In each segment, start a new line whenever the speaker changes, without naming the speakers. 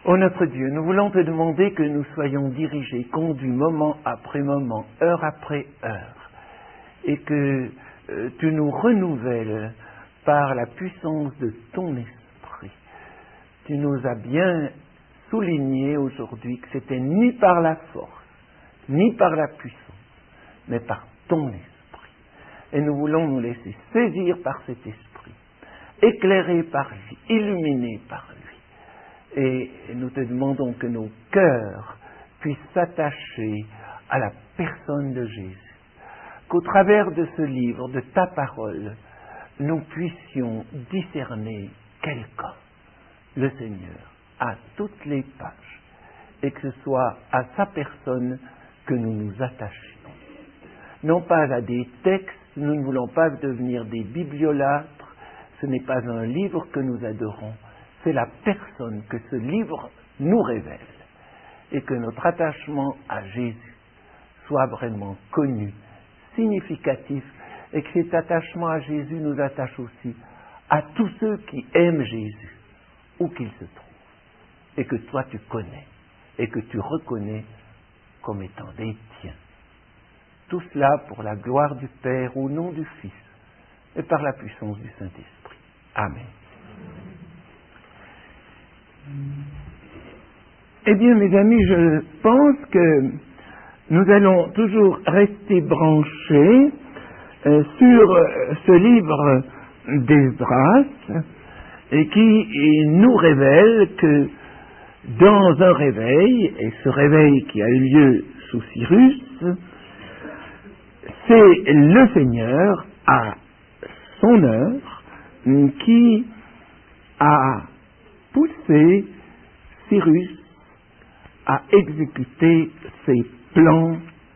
Ô notre Dieu, nous voulons te demander que nous soyons dirigés, conduits moment après moment, heure après heure, et que tu nous renouvelles par la puissance de ton esprit. Tu nous as bien souligné aujourd'hui que c'était ni par la force, ni par la puissance, mais par ton esprit. Et nous voulons nous laisser saisir par cet esprit, éclairés par lui, illuminés par lui. Et nous te demandons que nos cœurs puissent s'attacher à la personne de Jésus. Qu'au travers de ce livre, de ta parole, nous puissions discerner quelqu'un, le Seigneur, à toutes les pages, et que ce soit à sa personne que nous nous attachions. Non pas à des textes, nous ne voulons pas devenir des bibliolâtres, ce n'est pas un livre que nous adorons, c'est la personne que ce livre nous révèle, et que notre attachement à Jésus soit vraiment connu, significatif, et que cet attachement à Jésus nous attache aussi à tous ceux qui aiment Jésus, où qu'ils se trouvent, et que toi tu connais, et que tu reconnais comme étant des tiens. Tout cela pour la gloire du Père, au nom du Fils, et par la puissance du Saint-Esprit. Amen. Eh bien, mes amis, je pense que nous allons toujours rester branchés sur ce livre d'Esdras et qui nous révèle que dans un réveil, et ce réveil qui a eu lieu sous Cyrus, c'est le Seigneur à son heure qui a poussé Cyrus à exécuter ses plans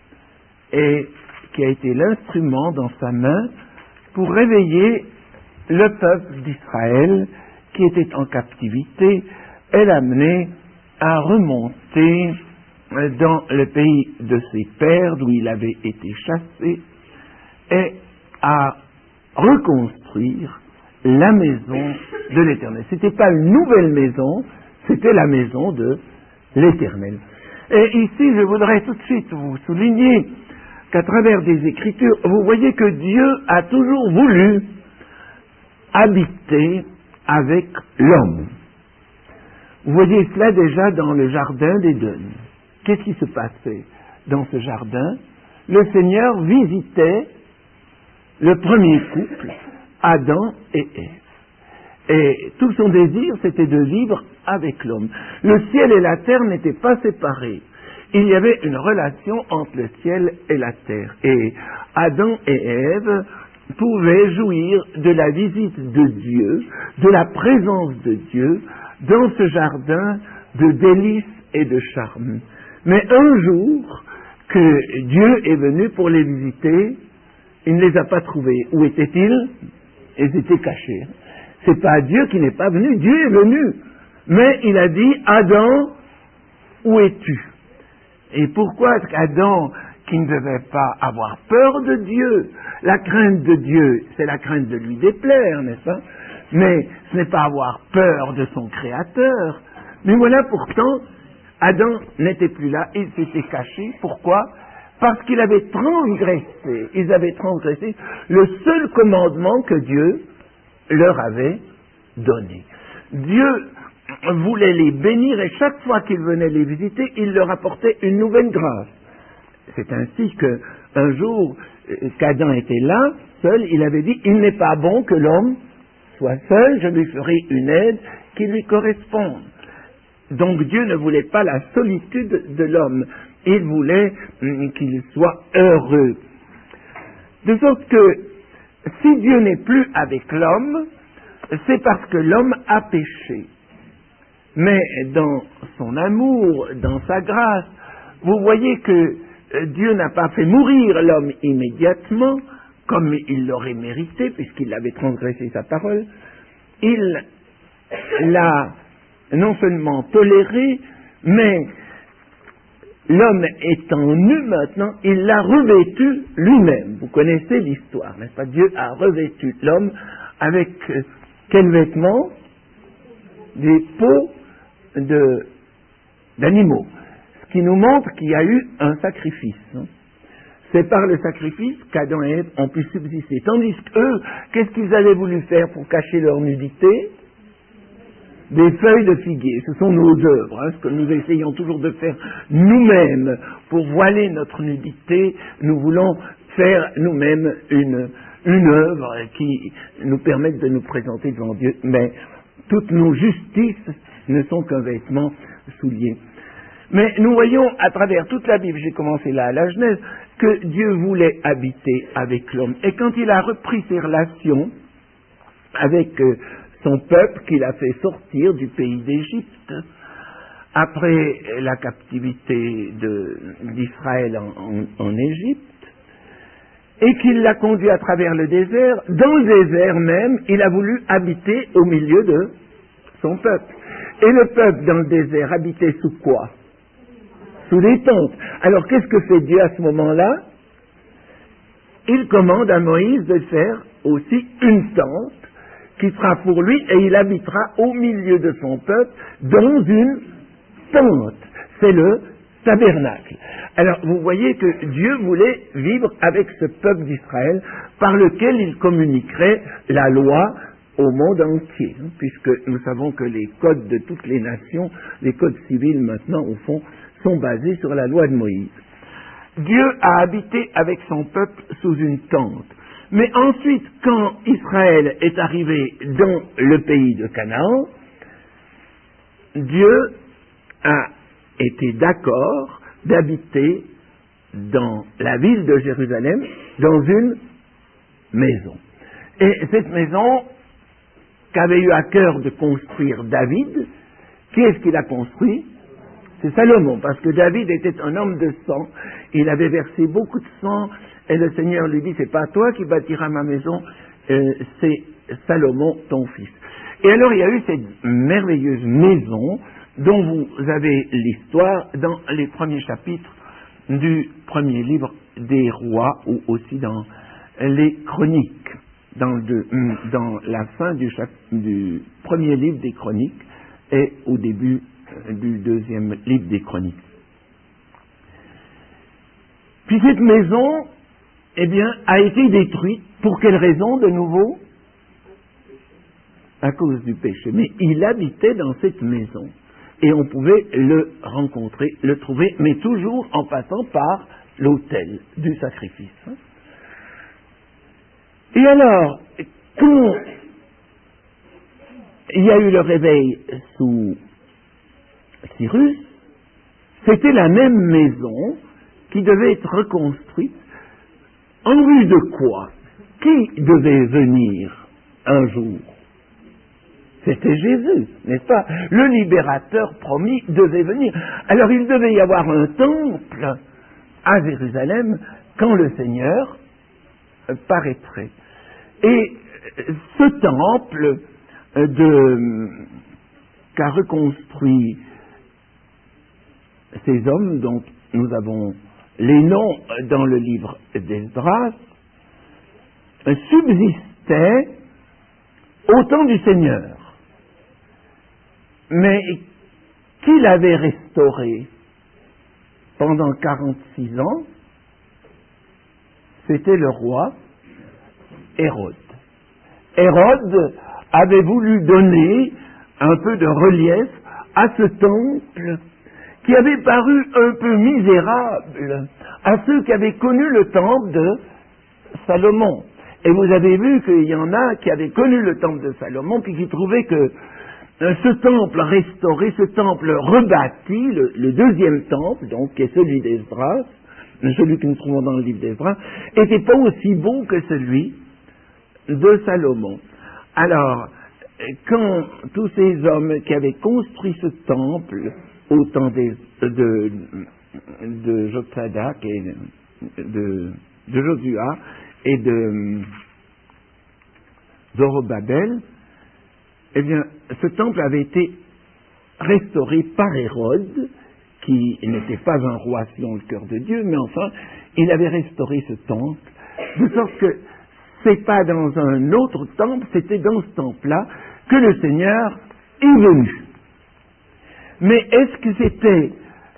et qui a été l'instrument dans sa main pour réveiller le peuple d'Israël qui était en captivité et l'amener à remonter dans le pays de ses pères d'où il avait été chassé et à reconstruire la maison de l'Éternel. Ce n'était pas une nouvelle maison, c'était la maison de l'Éternel. Et ici, je voudrais tout de suite vous souligner qu'à travers des Écritures, vous voyez que Dieu a toujours voulu habiter avec l'homme. Vous voyez cela déjà dans le jardin d'Éden. Qu'est-ce qui se passait dans ce jardin? Le Seigneur visitait le premier couple, Adam et Ève. Et tout son désir, c'était de vivre avec l'homme. Le ciel et la terre n'étaient pas séparés. Il y avait une relation entre le ciel et la terre. Et Adam et Ève pouvaient jouir de la visite de Dieu, de la présence de Dieu, dans ce jardin de délices et de charme. Mais un jour que Dieu est venu pour les visiter, il ne les a pas trouvés. Où étaient-ils? Ils étaient cachés. C'est pas Dieu qui n'est pas venu, Dieu est venu. Mais il a dit, Adam, où es-tu? Et pourquoi est-ce qu'Adam, qui ne devait pas avoir peur de Dieu, la crainte de Dieu, c'est la crainte de lui déplaire, n'est-ce pas? Mais ce n'est pas avoir peur de son Créateur. Mais voilà, pourtant, Adam n'était plus là, il s'était caché. Pourquoi? Parce qu'il avait transgressé, ils avaient transgressé le seul commandement que Dieu leur avait donné. Dieu voulait les bénir et chaque fois qu'il venait les visiter, il leur apportait une nouvelle grâce. C'est ainsi qu'un jour, qu'Adam était là, seul, il avait dit, il n'est pas bon que l'homme soit seul, je lui ferai une aide qui lui corresponde. Donc Dieu ne voulait pas la solitude de l'homme, il voulait qu'il soit heureux. De sorte que si Dieu n'est plus avec l'homme, c'est parce que l'homme a péché. Mais dans son amour, dans sa grâce, vous voyez que Dieu n'a pas fait mourir l'homme immédiatement, comme il l'aurait mérité, puisqu'il avait transgressé sa parole. Il l'a non seulement toléré, mais l'homme étant nu maintenant, il l'a revêtu lui-même. Vous connaissez l'histoire, n'est-ce pas? Dieu a revêtu l'homme avec quels vêtements? Des peaux de d'animaux. Ce qui nous montre qu'il y a eu un sacrifice. C'est par le sacrifice qu'Adam et Ève ont pu subsister. Tandis qu'eux, qu'est-ce qu'ils avaient voulu faire pour cacher leur nudité? Des feuilles de figuier. Ce sont nos œuvres, ce que nous essayons toujours de faire nous-mêmes pour voiler notre nudité. Nous voulons faire nous-mêmes une œuvre qui nous permette de nous présenter devant Dieu. Mais toutes nos justices ne sont qu'un vêtement souillé. Mais nous voyons à travers toute la Bible, j'ai commencé là à la Genèse, que Dieu voulait habiter avec l'homme. Et quand il a repris ses relations avec son peuple qu'il a fait sortir du pays d'Égypte, après la captivité d'Israël en Égypte, et qu'il l'a conduit à travers le désert, dans le désert même, il a voulu habiter au milieu de son peuple. Et le peuple dans le désert habitait sous quoi? Sous des tentes. Alors qu'est-ce que fait Dieu à ce moment-là? Il commande à Moïse de faire aussi une tente qui sera pour lui et il habitera au milieu de son peuple dans une tente. C'est le tabernacle. Alors vous voyez que Dieu voulait vivre avec ce peuple d'Israël par lequel il communiquerait la loi au monde entier, puisque nous savons que les codes de toutes les nations, les codes civils maintenant au fond, sont basés sur la loi de Moïse. Dieu a habité avec son peuple sous une tente. Mais ensuite, quand Israël est arrivé dans le pays de Canaan, Dieu a été d'accord d'habiter dans la ville de Jérusalem, dans une maison. Et cette maison qu'avait eu à cœur de construire David, qui est-ce qu'il a construit? C'est Salomon, parce que David était un homme de sang, il avait versé beaucoup de sang, et le Seigneur lui dit, c'est pas toi qui bâtiras ma maison, c'est Salomon, ton fils. Et alors il y a eu cette merveilleuse maison, dont vous avez l'histoire dans les premiers chapitres du premier livre des rois, ou aussi dans les chroniques, dans la fin du premier livre des chroniques, et au début du deuxième livre des chroniques. Puis cette maison, eh bien, a été détruite. Pour quelle raison, de nouveau? À cause du péché. Mais il habitait dans cette maison. Et on pouvait le rencontrer, le trouver, mais toujours en passant par l'autel du sacrifice. Et alors, quand il y a eu le réveil sous Cyrus, c'était la même maison qui devait être reconstruite en vue de quoi? Qui devait venir un jour? C'était Jésus, n'est-ce pas? Le libérateur promis devait venir. Alors il devait y avoir un temple à Jérusalem quand le Seigneur paraîtrait. Et ce temple qu'a reconstruit ces hommes dont nous avons les noms dans le livre d'Esdras subsistaient au temps du Seigneur. Mais qui l'avait restauré pendant 46 ans? C'était le roi Hérode. Hérode avait voulu donner un peu de relief à ce temple qui avait paru un peu misérable à ceux qui avaient connu le temple de Salomon. Et vous avez vu qu'il y en a qui avaient connu le temple de Salomon, puis qui trouvaient que ce temple restauré, ce temple rebâti, le deuxième temple, donc, qui est celui d'Esdras, celui que nous trouvons dans le livre d'Esdras, n'était pas aussi beau que celui de Salomon. Alors, quand tous ces hommes qui avaient construit ce temple au temps de Jotsadak et de Josua et de Zorobabel, eh bien, ce temple avait été restauré par Hérode, qui n'était pas un roi selon le cœur de Dieu, mais enfin, il avait restauré ce temple, de sorte que c'est pas dans un autre temple, c'était dans ce temple-là que le Seigneur est venu. Mais est-ce que c'était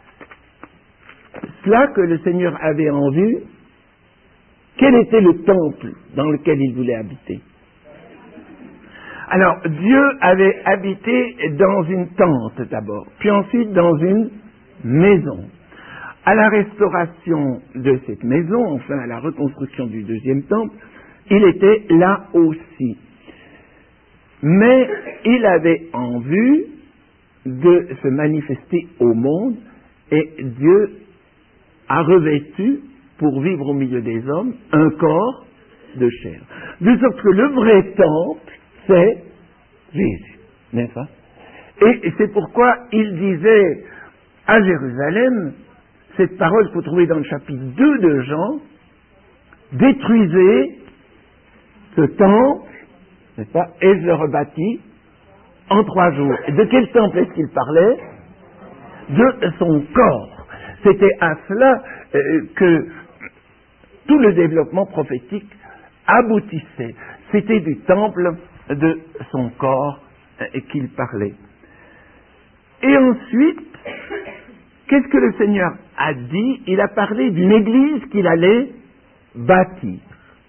cela que le Seigneur avait en vue? Quel était le temple dans lequel il voulait habiter? Alors, Dieu avait habité dans une tente d'abord, puis ensuite dans une maison. À la restauration de cette maison, enfin à la reconstruction du deuxième temple, il était là aussi. Mais il avait en vue de se manifester au monde, et Dieu a revêtu, pour vivre au milieu des hommes, un corps de chair. De sorte que le vrai temple, c'est Jésus, n'est-ce pas? Et c'est pourquoi il disait à Jérusalem, cette parole qu'il faut trouver dans le chapitre 2 de Jean, détruisez ce temple, n'est-ce pas, et je le rebâtis en 3 jours. Et de quel temple est-ce qu'il parlait? De son corps. C'était à cela que tout le développement prophétique aboutissait. C'était du temple de son corps qu'il parlait. Et ensuite, qu'est-ce que le Seigneur a dit? Il a parlé d'une église qu'il allait bâtir.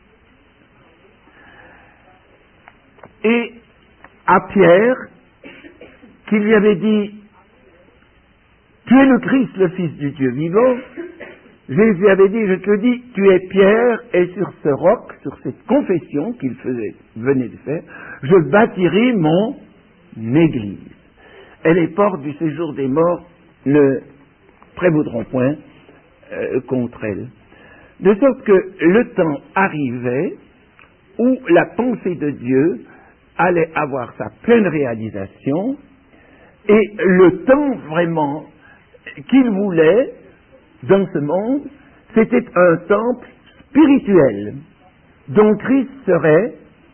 Et à Pierre, qu'il lui avait dit, tu es le Christ, le Fils du Dieu vivant, Jésus avait dit, je te le dis, tu es Pierre, et sur ce roc, sur cette confession qu'il venait de faire, je bâtirai mon église. Et les portes du séjour des morts ne prévaudront point contre elle. De sorte que le temps arrivait où la pensée de Dieu allait avoir sa pleine réalisation, et le temps vraiment qu'il voulait dans ce monde, c'était un temple spirituel dont Christ serait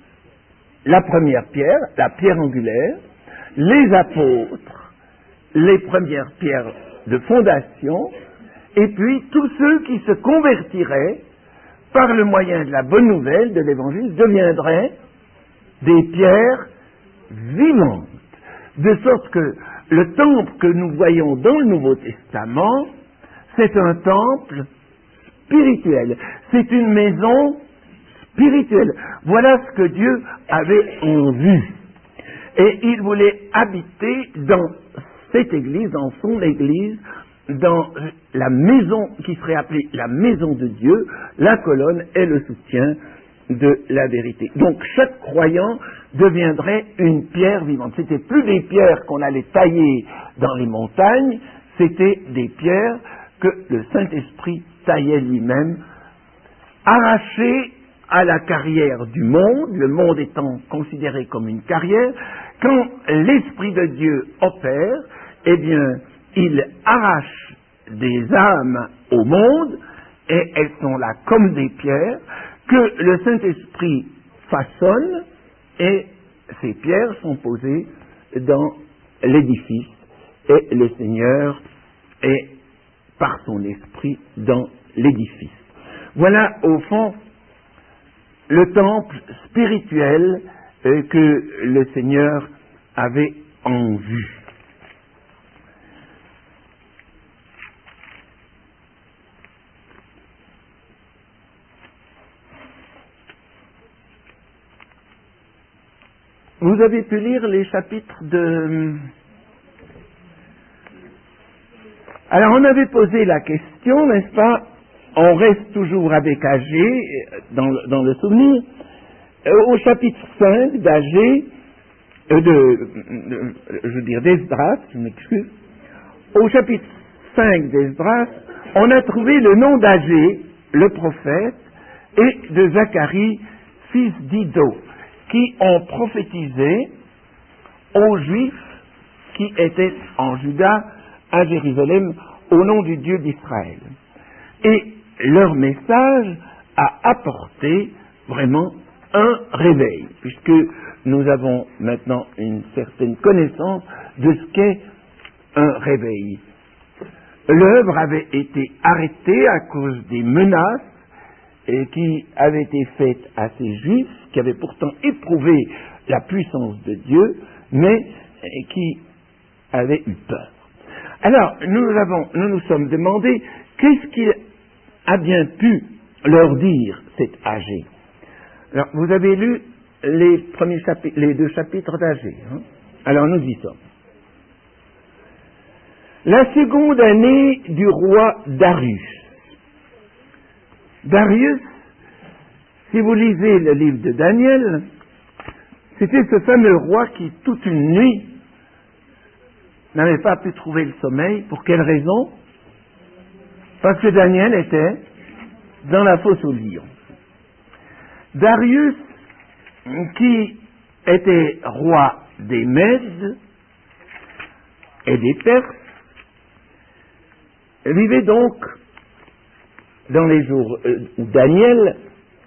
la première pierre, la pierre angulaire, les apôtres, les premières pierres de fondation, et puis tous ceux qui se convertiraient par le moyen de la bonne nouvelle de l'évangile deviendraient des pierres vivantes. De sorte que le temple que nous voyons dans le Nouveau Testament, c'est un temple spirituel. C'est une maison spirituelle. Voilà ce que Dieu avait en vue. Et il voulait habiter dans cette église, dans son église, dans la maison qui serait appelée la maison de Dieu. La colonne est le soutien de la vérité. Donc chaque croyant deviendrait une pierre vivante. C'était plus des pierres qu'on allait tailler dans les montagnes, c'était des pierres que le Saint-Esprit taillait lui-même, arrachées à la carrière du monde, le monde étant considéré comme une carrière. Quand l'Esprit de Dieu opère, eh bien, il arrache des âmes au monde, et elles sont là comme des pierres, que le Saint-Esprit façonne, et ces pierres sont posées dans l'édifice, et le Seigneur est par son esprit dans l'édifice. Voilà au fond le temple spirituel que le Seigneur avait en vue. Vous avez pu lire les chapitres de... Alors on avait posé la question, n'est-ce pas? On reste toujours avec Agé, dans le souvenir, au chapitre 5 d'Agé, d'Esdras, je m'excuse. Au chapitre 5 d'Esdras, on a trouvé le nom d'Agé, le prophète, et de Zacharie, fils d'Iddo, qui ont prophétisé aux Juifs qui étaient en Juda, à Jérusalem, au nom du Dieu d'Israël. Et leur message a apporté vraiment un réveil, puisque nous avons maintenant une certaine connaissance de ce qu'est un réveil. L'œuvre avait été arrêtée à cause des menaces qui avaient été faites à ces Juifs, qui avaient pourtant éprouvé la puissance de Dieu, mais qui avaient eu peur. Alors, nous nous sommes demandé qu'est-ce qu'il a bien pu leur dire, cet Agé. Alors, vous avez lu les 2 chapitres d'Agé. Hein? Alors, nous y sommes. La seconde année du roi Darius. Darius, si vous lisez le livre de Daniel, c'était ce fameux roi qui, toute une nuit, n'avait pas pu trouver le sommeil. Pour quelle raison? Parce que Daniel était dans la fosse aux lions. Darius, qui était roi des Mèdes et des Perses, vivait donc dans les jours où Daniel,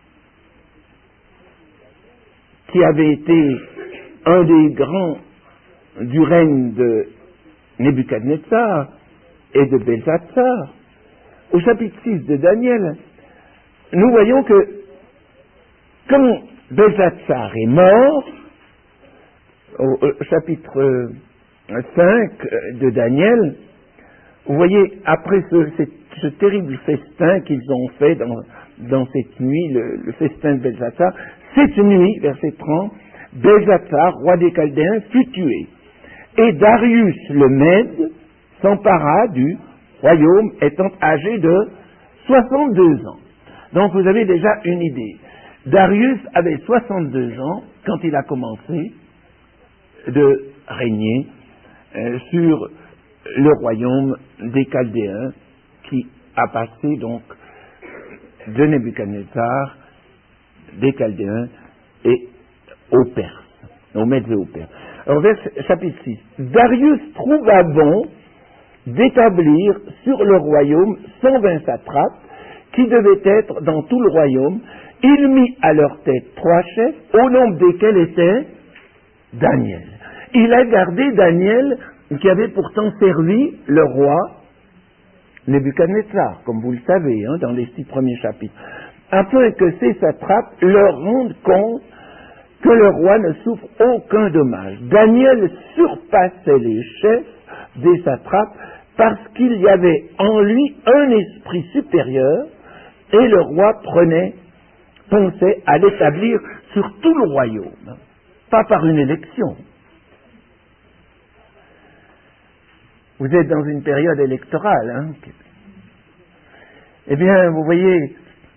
qui avait été un des grands du règne de Nebuchadnezzar et de Belsatsar, au chapitre 6 de Daniel, nous voyons que quand Belsatsar est mort, au chapitre 5 de Daniel, vous voyez, après ce terrible festin qu'ils ont fait dans cette nuit, le festin de Belsatsar, cette nuit, verset 30, Belsatsar, roi des Chaldéens, fut tué. Et Darius le Mède s'empara du royaume, étant âgé de 62 ans. Donc vous avez déjà une idée. Darius avait 62 ans quand il a commencé de régner sur le royaume des Chaldéens, qui a passé donc de Nebuchadnezzar, des Chaldéens et aux Perses, aux Mèdes et aux Perses. Alors, chapitre 6. Darius trouva bon d'établir sur le royaume 120 satrapes qui devaient être dans tout le royaume. Il mit à leur tête 3 chefs, au nombre desquels était Daniel. Il a gardé Daniel, qui avait pourtant servi le roi Nebuchadnezzar, comme vous le savez, hein, dans les 6 premiers chapitres, afin que ces satrapes leur rendent compte que le roi ne souffre aucun dommage. Daniel surpassait les chefs des satrapes parce qu'il y avait en lui un esprit supérieur, et le roi pensait à l'établir sur tout le royaume, pas par une élection. Vous êtes dans une période électorale, hein? Eh bien, vous voyez,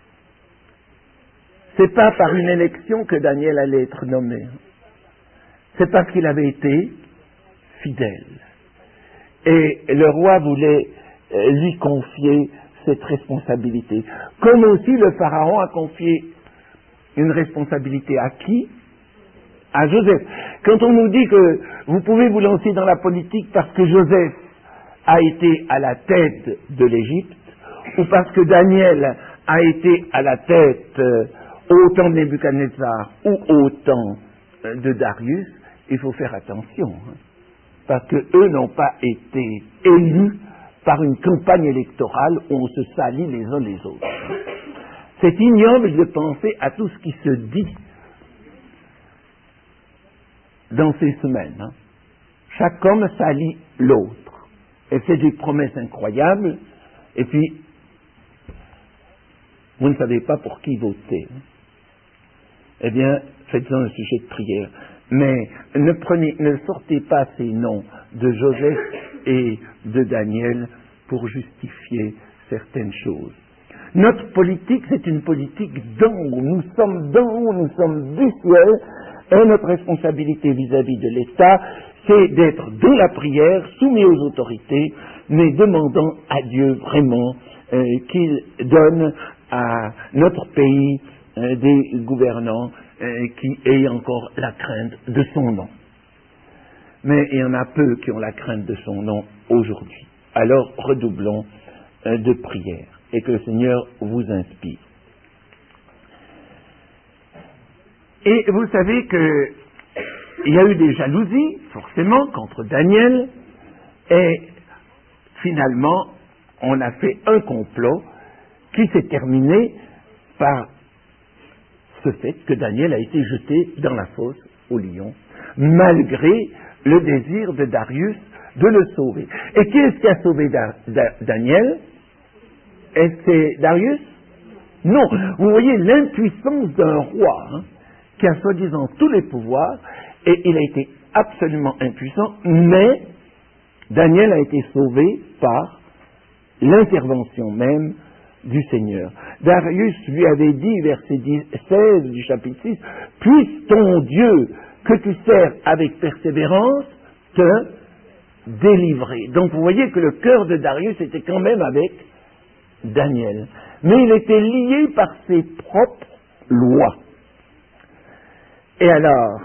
c'est pas par une élection que Daniel allait être nommé. C'est parce qu'il avait été fidèle. Et le roi voulait lui confier cette responsabilité. Comme aussi le Pharaon a confié une responsabilité à qui? À Joseph. Quand on nous dit que vous pouvez vous lancer dans la politique parce que Joseph a été à la tête de l'Égypte, ou parce que Daniel a été à la tête au temps de Nebuchadnezzar ou au temps de Darius, il faut faire attention, hein, parce qu'eux n'ont pas été élus par une campagne électorale où on se salit les uns les autres. C'est ignoble de penser à tout ce qui se dit dans ces semaines. Hein. Chaque homme salit l'autre et fait des promesses incroyables, et puis vous ne savez pas pour qui voter. Eh bien, faites-en un sujet de prière. Mais ne sortez pas ces noms de Joseph et de Daniel pour justifier certaines choses. Notre politique, c'est une politique d'en haut. Nous sommes d'en haut, nous sommes du ciel, et notre responsabilité vis-à-vis de l'État, c'est d'être dans la prière, soumis aux autorités, mais demandant à Dieu vraiment qu'il donne à notre pays des gouvernants qui aient encore la crainte de son nom. Mais il y en a peu qui ont la crainte de son nom aujourd'hui. Alors redoublons de prière et que le Seigneur vous inspire. Et vous savez qu'il y a eu des jalousies, forcément, contre Daniel, et finalement, on a fait un complot qui s'est terminé par ce fait que Daniel a été jeté dans la fosse aux lions, malgré le désir de Darius de le sauver. Et qui est-ce qui a sauvé Daniel? Est-ce que c'est Darius? Non. Vous voyez l'impuissance d'un roi qui a soi-disant tous les pouvoirs, et il a été absolument impuissant, mais Daniel a été sauvé par l'intervention même du Seigneur. Darius lui avait dit, verset 16 du chapitre 6, « Puisse ton Dieu, que tu sers avec persévérance, te délivrer. » Donc vous voyez que le cœur de Darius était quand même avec Daniel. Mais il était lié par ses propres lois. Et alors,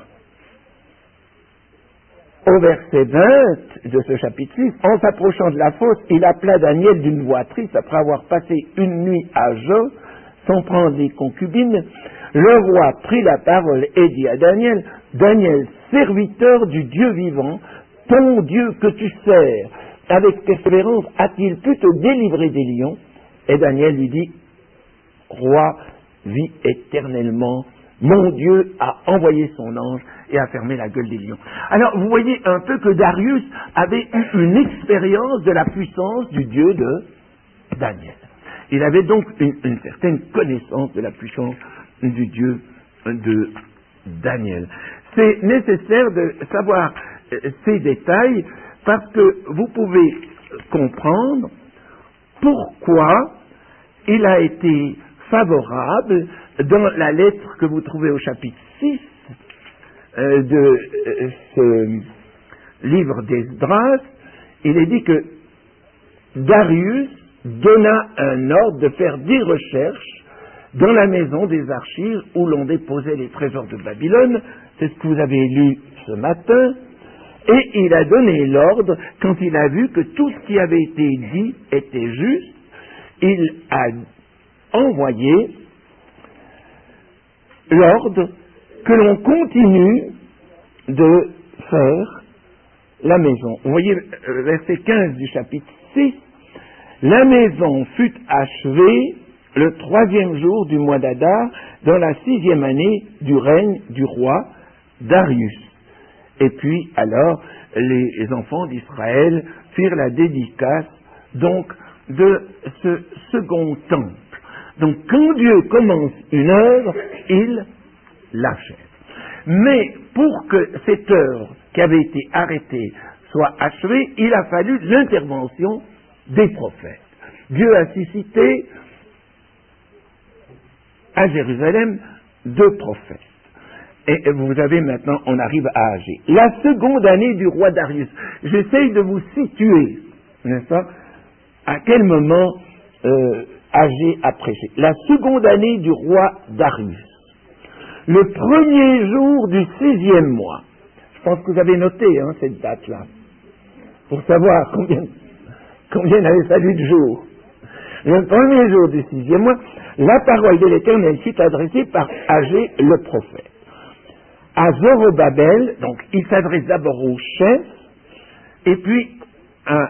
au verset 20 de ce chapitre 6, en s'approchant de la fosse, il appela Daniel d'une voix triste après avoir passé une nuit à jeun, sans prendre les concubines. Le roi prit la parole et dit à Daniel, « Daniel, serviteur du Dieu vivant, ton Dieu que tu sers avec persévérance, a-t-il pu te délivrer des lions ?» Et Daniel lui dit, « Roi, vis éternellement, mon Dieu a envoyé son ange et a fermé la gueule des lions. » Alors, vous voyez un peu que Darius avait eu une expérience de la puissance du Dieu de Daniel. Il avait donc une certaine connaissance de la puissance du Dieu de Daniel. C'est nécessaire de savoir ces détails parce que vous pouvez comprendre pourquoi il a été favorable dans la lettre que vous trouvez au chapitre 6 de ce livre d'Esdras. Il est dit que Darius donna un ordre de faire des recherches dans la maison des archives où l'on déposait les trésors de Babylone. C'est ce que vous avez lu ce matin. Et il a donné l'ordre, quand il a vu que tout ce qui avait été dit était juste, il a envoyé l'ordre que l'on continue de faire la maison. Vous voyez, verset 15 du chapitre 6, « La maison fut achevée le 3e jour du mois d'Adar, dans la 6e année du règne du roi Darius. » Et puis, alors, les enfants d'Israël firent la dédicace, donc, de ce second temple. Donc, quand Dieu commence une œuvre, il l'achève. Mais pour que cette œuvre qui avait été arrêtée soit achevée, il a fallu l'intervention des prophètes. Dieu a suscité à Jérusalem 2 prophètes. Et vous avez maintenant, on arrive à Agé. La seconde année du roi Darius. J'essaye de vous situer, n'est-ce pas, à quel moment Agé a prêché. La seconde année du roi Darius. Le 1er jour du 6e mois. Je pense que vous avez noté cette date-là, pour savoir combien il avait fallu de jours. Le 1er jour du 6e mois, la parole de l'Éternel fut adressée par Agé le prophète. À Zorobabel, donc il s'adresse d'abord au chef, et puis à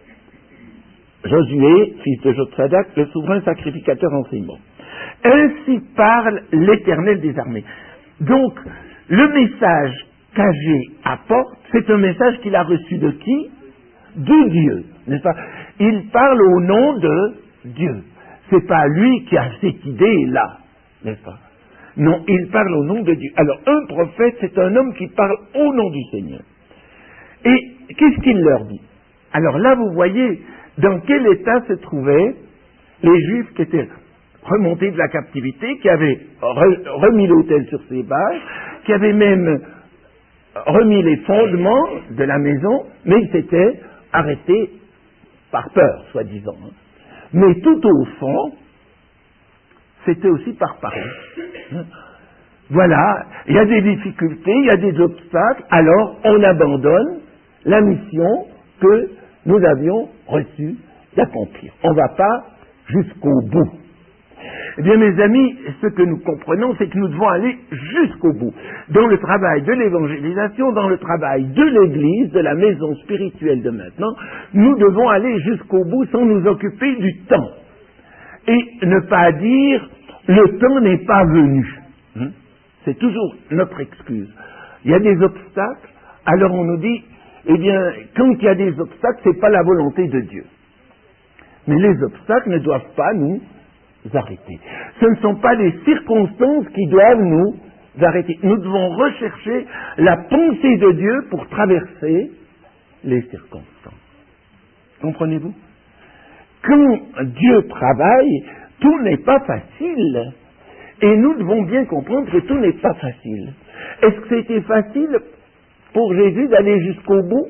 Josué, fils de Jotsadak, le souverain sacrificateur en ces mots. Ainsi parle l'Éternel des armées. Donc, le message qu'Agé apporte, c'est un message qu'il a reçu de qui? De Dieu, n'est-ce pas? Il parle au nom de Dieu. C'est pas lui qui a cette idée-là, n'est-ce pas? Non, il parle au nom de Dieu. Alors, un prophète, c'est un homme qui parle au nom du Seigneur. Et qu'est-ce qu'il leur dit? Alors là, vous voyez dans quel état se trouvaient les Juifs qui étaient remontés de la captivité, qui avaient remis l'autel sur ses bases, qui avaient même remis les fondements de la maison, mais ils s'étaient arrêtés par peur, soi-disant. Mais tout au fond, c'était aussi par parole. Voilà, il y a des difficultés, il y a des obstacles, alors on abandonne la mission que nous avions reçue d'accomplir. On ne va pas jusqu'au bout. Eh bien, mes amis, ce que nous comprenons, c'est que nous devons aller jusqu'au bout. Dans le travail de l'évangélisation, dans le travail de l'Église, de la maison spirituelle de maintenant, nous devons aller jusqu'au bout sans nous occuper du temps. Et ne pas dire, le temps n'est pas venu. C'est toujours notre excuse. Il y a des obstacles, alors on nous dit, eh bien, quand il y a des obstacles, c'est pas la volonté de Dieu. Mais les obstacles ne doivent pas nous arrêter. Ce ne sont pas les circonstances qui doivent nous arrêter. Nous devons rechercher la pensée de Dieu pour traverser les circonstances. Comprenez-vous? Quand Dieu travaille, tout n'est pas facile. Et nous devons bien comprendre que tout n'est pas facile. Est-ce que c'était facile pour Jésus d'aller jusqu'au bout?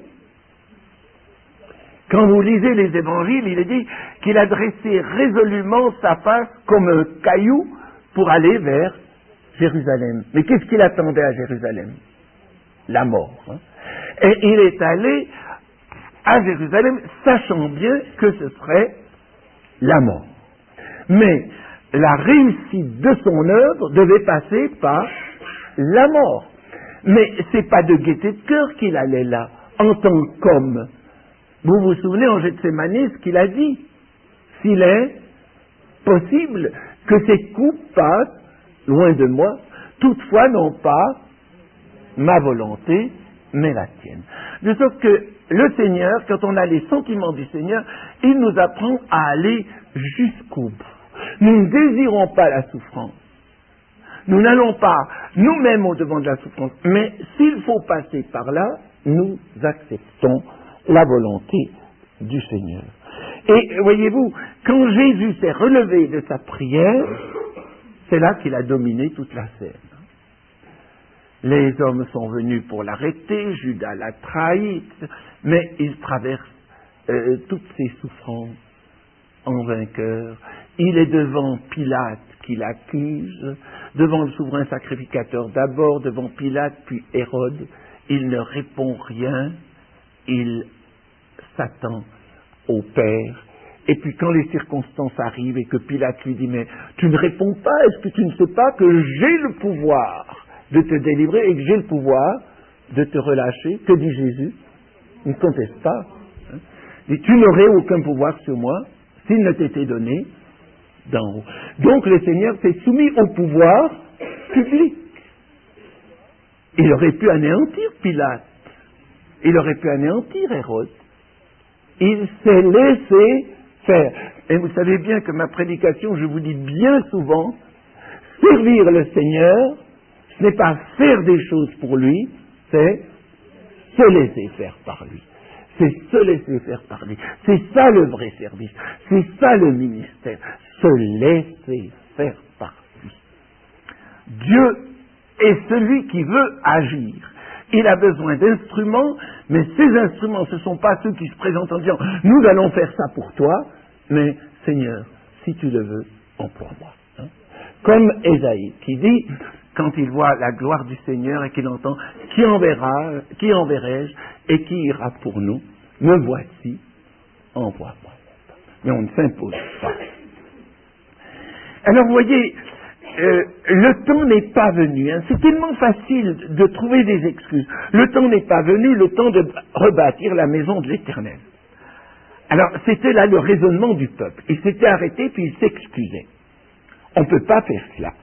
Quand vous lisez les évangiles, il est dit qu'il a dressé résolument sa face comme un caillou pour aller vers Jérusalem. Mais qu'est-ce qu'il attendait à Jérusalem? La mort. Hein? Et il est allé à Jérusalem sachant bien que ce serait la mort. Mais la réussite de son œuvre devait passer par la mort. Mais c'est pas de gaieté de cœur qu'il allait là, en tant qu'homme. Vous vous souvenez en Gethsémani ce qu'il a dit? S'il est possible que ces coups passent loin de moi, toutefois non pas ma volonté, mais la tienne. De sorte que le Seigneur, quand on a les sentiments du Seigneur, il nous apprend à aller jusqu'au bout. Nous ne désirons pas la souffrance. Nous n'allons pas nous-mêmes au-devant de la souffrance. Mais s'il faut passer par là, nous acceptons la volonté du Seigneur. Et voyez-vous, quand Jésus s'est relevé de sa prière, c'est là qu'il a dominé toute la scène. Les hommes sont venus pour l'arrêter, Judas l'a trahi, mais il traverse toutes ces souffrances en vainqueur. Il est devant Pilate qui l'accuse, devant le souverain sacrificateur d'abord, devant Pilate puis Hérode. Il ne répond rien, il s'attend au Père. Et puis quand les circonstances arrivent et que Pilate lui dit « Mais tu ne réponds pas, est-ce que tu ne sais pas que j'ai le pouvoir de te délivrer et que j'ai le pouvoir de te relâcher ?» Que dit Jésus? Il ne conteste pas. Hein? Il dit « Tu n'aurais aucun pouvoir sur moi s'il ne t'était donné d'en haut. » Donc le Seigneur s'est soumis au pouvoir public. Il aurait pu anéantir Pilate. Il aurait pu anéantir Hérode. Il s'est laissé faire. Et vous savez bien que ma prédication, je vous dis bien souvent, servir le Seigneur, ce n'est pas faire des choses pour lui, c'est se laisser faire par lui. C'est se laisser faire par lui. C'est ça le vrai service. C'est ça le ministère. Se laisser faire par lui. Dieu est celui qui veut agir. Il a besoin d'instruments, mais ces instruments, ce ne sont pas ceux qui se présentent en disant « Nous allons faire ça pour toi », mais « Seigneur, si tu le veux, emploie-moi. Hein » Comme Ésaïe qui dit, quand il voit la gloire du Seigneur et qu'il entend « Qui enverrai-je et qui ira pour nous? Me voici, envoie-moi. » Mais on ne s'impose pas. Alors vous voyez, le temps n'est pas venu. Hein. C'est tellement facile de trouver des excuses. Le temps n'est pas venu, le temps de rebâtir la maison de l'Éternel. Alors, c'était là le raisonnement du peuple. Il s'était arrêté, puis il s'excusait. On ne peut pas faire cela.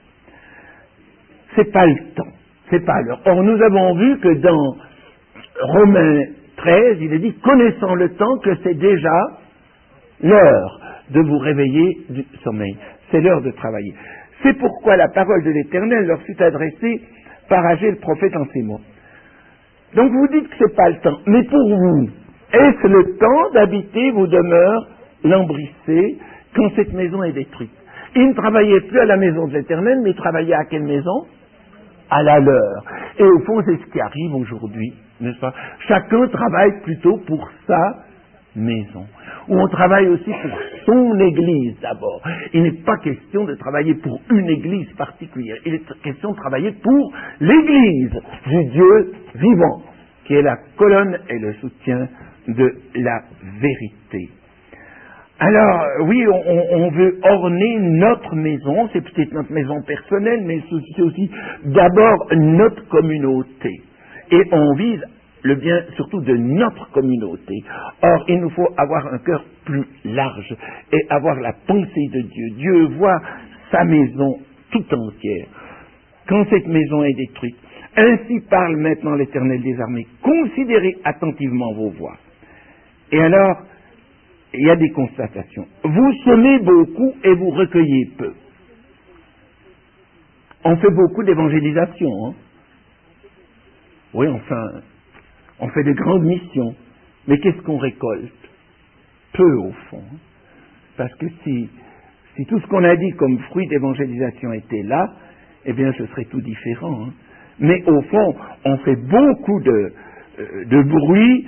C'est pas le temps. C'est pas l'heure. Or, nous avons vu que dans Romains 13, il est dit, connaissant le temps, que c'est déjà l'heure de vous réveiller du sommeil. C'est l'heure de travailler. C'est pourquoi la parole de l'Éternel leur fut adressée par Agé le prophète en ces mots. Donc vous dites que c'est pas le temps, mais pour vous, est-ce le temps d'habiter vos demeures lambrissées quand cette maison est détruite? Ils ne travaillaient plus à la maison de l'Éternel, mais ils travaillaient à quelle maison? À la leur. Et au fond, c'est ce qui arrive aujourd'hui, n'est-ce pas? Chacun travaille plutôt pour sa maison. Où on travaille aussi pour son église d'abord. Il n'est pas question de travailler pour une église particulière. Il est question de travailler pour l'église du Dieu vivant, qui est la colonne et le soutien de la vérité. Alors, oui, on veut orner notre maison, c'est peut-être notre maison personnelle, mais c'est aussi d'abord notre communauté. Et on vise le bien surtout de notre communauté. Or, il nous faut avoir un cœur plus large et avoir la pensée de Dieu. Dieu voit sa maison tout entière. Quand cette maison est détruite, Ainsi parle maintenant l'Éternel des armées. Considérez attentivement vos voies. Et alors, il y a des constatations. Vous semez beaucoup et vous recueillez peu. On fait beaucoup d'évangélisation. Hein? Oui, enfin, on fait de grandes missions. Mais qu'est-ce qu'on récolte? Peu, au fond. Parce que si tout ce qu'on a dit comme fruit d'évangélisation était là, eh bien, ce serait tout différent. Hein? Mais au fond, on fait beaucoup de bruit.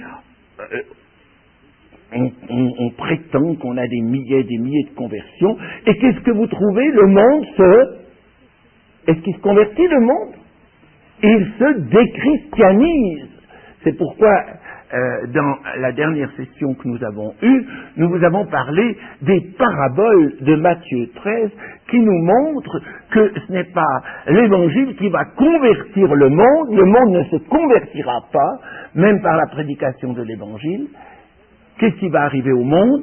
On prétend qu'on a des milliers et des milliers de conversions. Et qu'est-ce que vous trouvez? Le monde Est-ce qu'il se convertit, le monde? Il se déchristianise. C'est pourquoi, dans la dernière session que nous avons eue, nous vous avons parlé des paraboles de Matthieu 13 qui nous montrent que ce n'est pas l'Évangile qui va convertir le monde ne se convertira pas, même par la prédication de l'Évangile. Qu'est-ce qui va arriver au monde?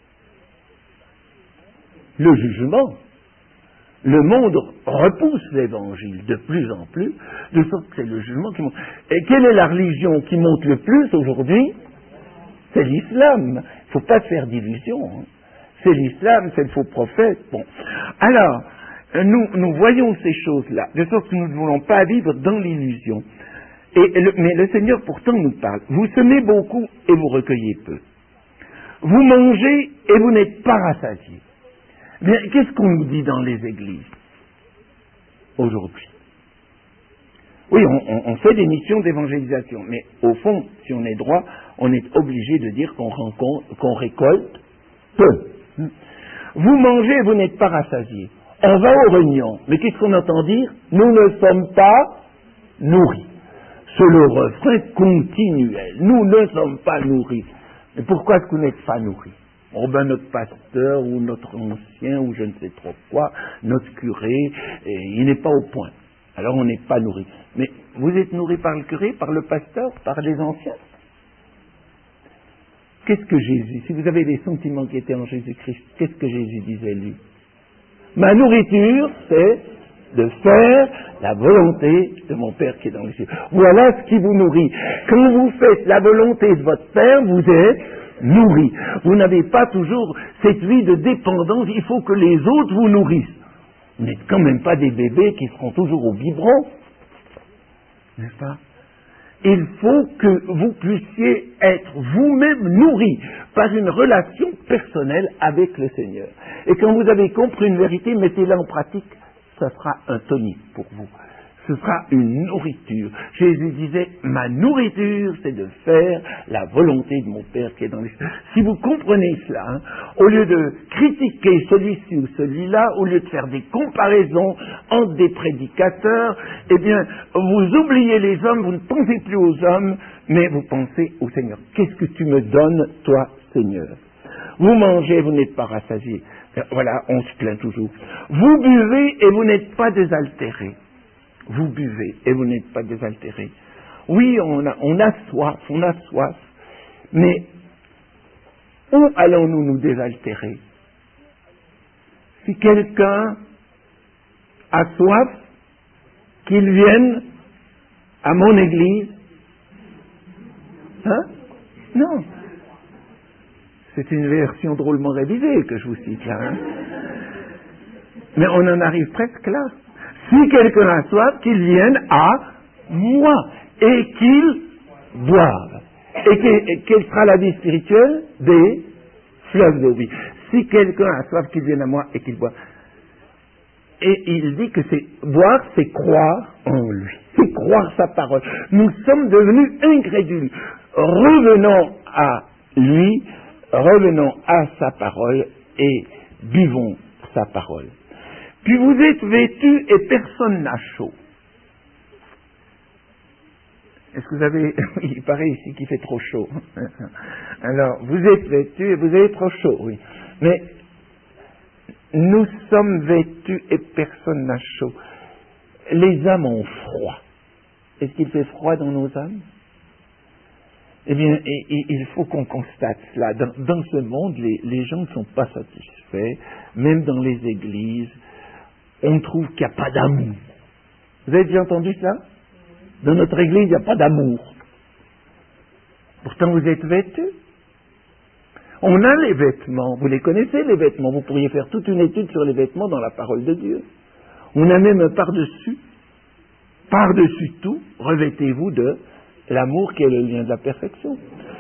Le jugement. Le monde repousse l'Évangile de plus en plus, de sorte que c'est le jugement qui monte. Et quelle est la religion qui monte le plus aujourd'hui? C'est l'islam. Il ne faut pas faire d'illusions. Hein. C'est l'islam, c'est le faux prophète. Bon. Alors, nous voyons ces choses-là, de sorte que nous ne voulons pas vivre dans l'illusion. Mais le Seigneur pourtant nous parle. Vous semez beaucoup et vous recueillez peu. Vous mangez et vous n'êtes pas rassasiés. Bien, qu'est-ce qu'on nous dit dans les églises aujourd'hui? Oui, on fait des missions d'évangélisation, mais au fond, si on est droit, on est obligé de dire qu'on récolte peu. Vous mangez et vous n'êtes pas rassasiés. On va aux réunions, mais qu'est-ce qu'on entend dire? Nous ne sommes pas nourris. C'est le refrain continuel. Nous ne sommes pas nourris. Mais pourquoi est-ce que vous n'êtes pas nourris? Oh ben notre pasteur ou notre ancien ou je ne sais trop quoi, notre curé, il n'est pas au point. Alors on n'est pas nourri. Mais vous êtes nourri par le curé, par le pasteur, par les anciens? Qu'est-ce que Jésus, si vous avez des sentiments qui étaient en Jésus-Christ, qu'est-ce que Jésus disait lui? Ma nourriture, c'est de faire la volonté de mon Père qui est dans les cieux. Voilà ce qui vous nourrit. Quand vous faites la volonté de votre Père, vous êtes nourri. Vous n'avez pas toujours cette vie de dépendance, il faut que les autres vous nourrissent. Vous n'êtes quand même pas des bébés qui seront toujours au biberon. N'est-ce pas? Il faut que vous puissiez être vous-même nourri par une relation personnelle avec le Seigneur. Et quand vous avez compris une vérité, mettez-la en pratique, ça sera un tonique pour vous. Ce sera une nourriture. Jésus disait, ma nourriture, c'est de faire la volonté de mon Père qui est dans les cieux. Si vous comprenez cela, hein, au lieu de critiquer celui-ci ou celui-là, au lieu de faire des comparaisons entre des prédicateurs, eh bien, vous oubliez les hommes, vous ne pensez plus aux hommes, mais vous pensez au Seigneur. Qu'est-ce que tu me donnes, toi, Seigneur? Vous mangez, vous n'êtes pas rassasiés. Voilà, on se plaint toujours. Vous buvez et vous n'êtes pas désaltérés. Vous buvez et vous n'êtes pas désaltérés. Oui, on a soif, mais où allons-nous nous désaltérer? Si quelqu'un a soif, qu'il vienne à mon église. Hein? Non. C'est une version drôlement révisée que je vous cite là. Hein? Mais on en arrive presque là. Si quelqu'un a soif, qu'il vienne à moi et qu'il boive. Et quelle sera la vie spirituelle? Des fleuves d'eau vie. Si quelqu'un a soif, qu'il vienne à moi et qu'il boive. Et il dit que boire, c'est croire en lui. C'est croire sa parole. Nous sommes devenus incrédules. Revenons à lui, revenons à sa parole et buvons sa parole. Puis vous êtes vêtus et personne n'a chaud. Est-ce que vous avez... Il paraît ici qu'il fait trop chaud. Alors, vous êtes vêtus et vous avez trop chaud, oui. Mais nous sommes vêtus et personne n'a chaud. Les âmes ont froid. Est-ce qu'il fait froid dans nos âmes? Eh bien, il faut qu'on constate cela. Dans ce monde, les gens ne sont pas satisfaits, même dans les églises. On trouve qu'il n'y a pas d'amour. Vous avez déjà entendu cela? Dans notre église, il n'y a pas d'amour. Pourtant, vous êtes vêtus. On a les vêtements. Vous les connaissez, les vêtements. Vous pourriez faire toute une étude sur les vêtements dans la parole de Dieu. On a même un par-dessus. Par-dessus tout, revêtez-vous de l'amour qui est le lien de la perfection.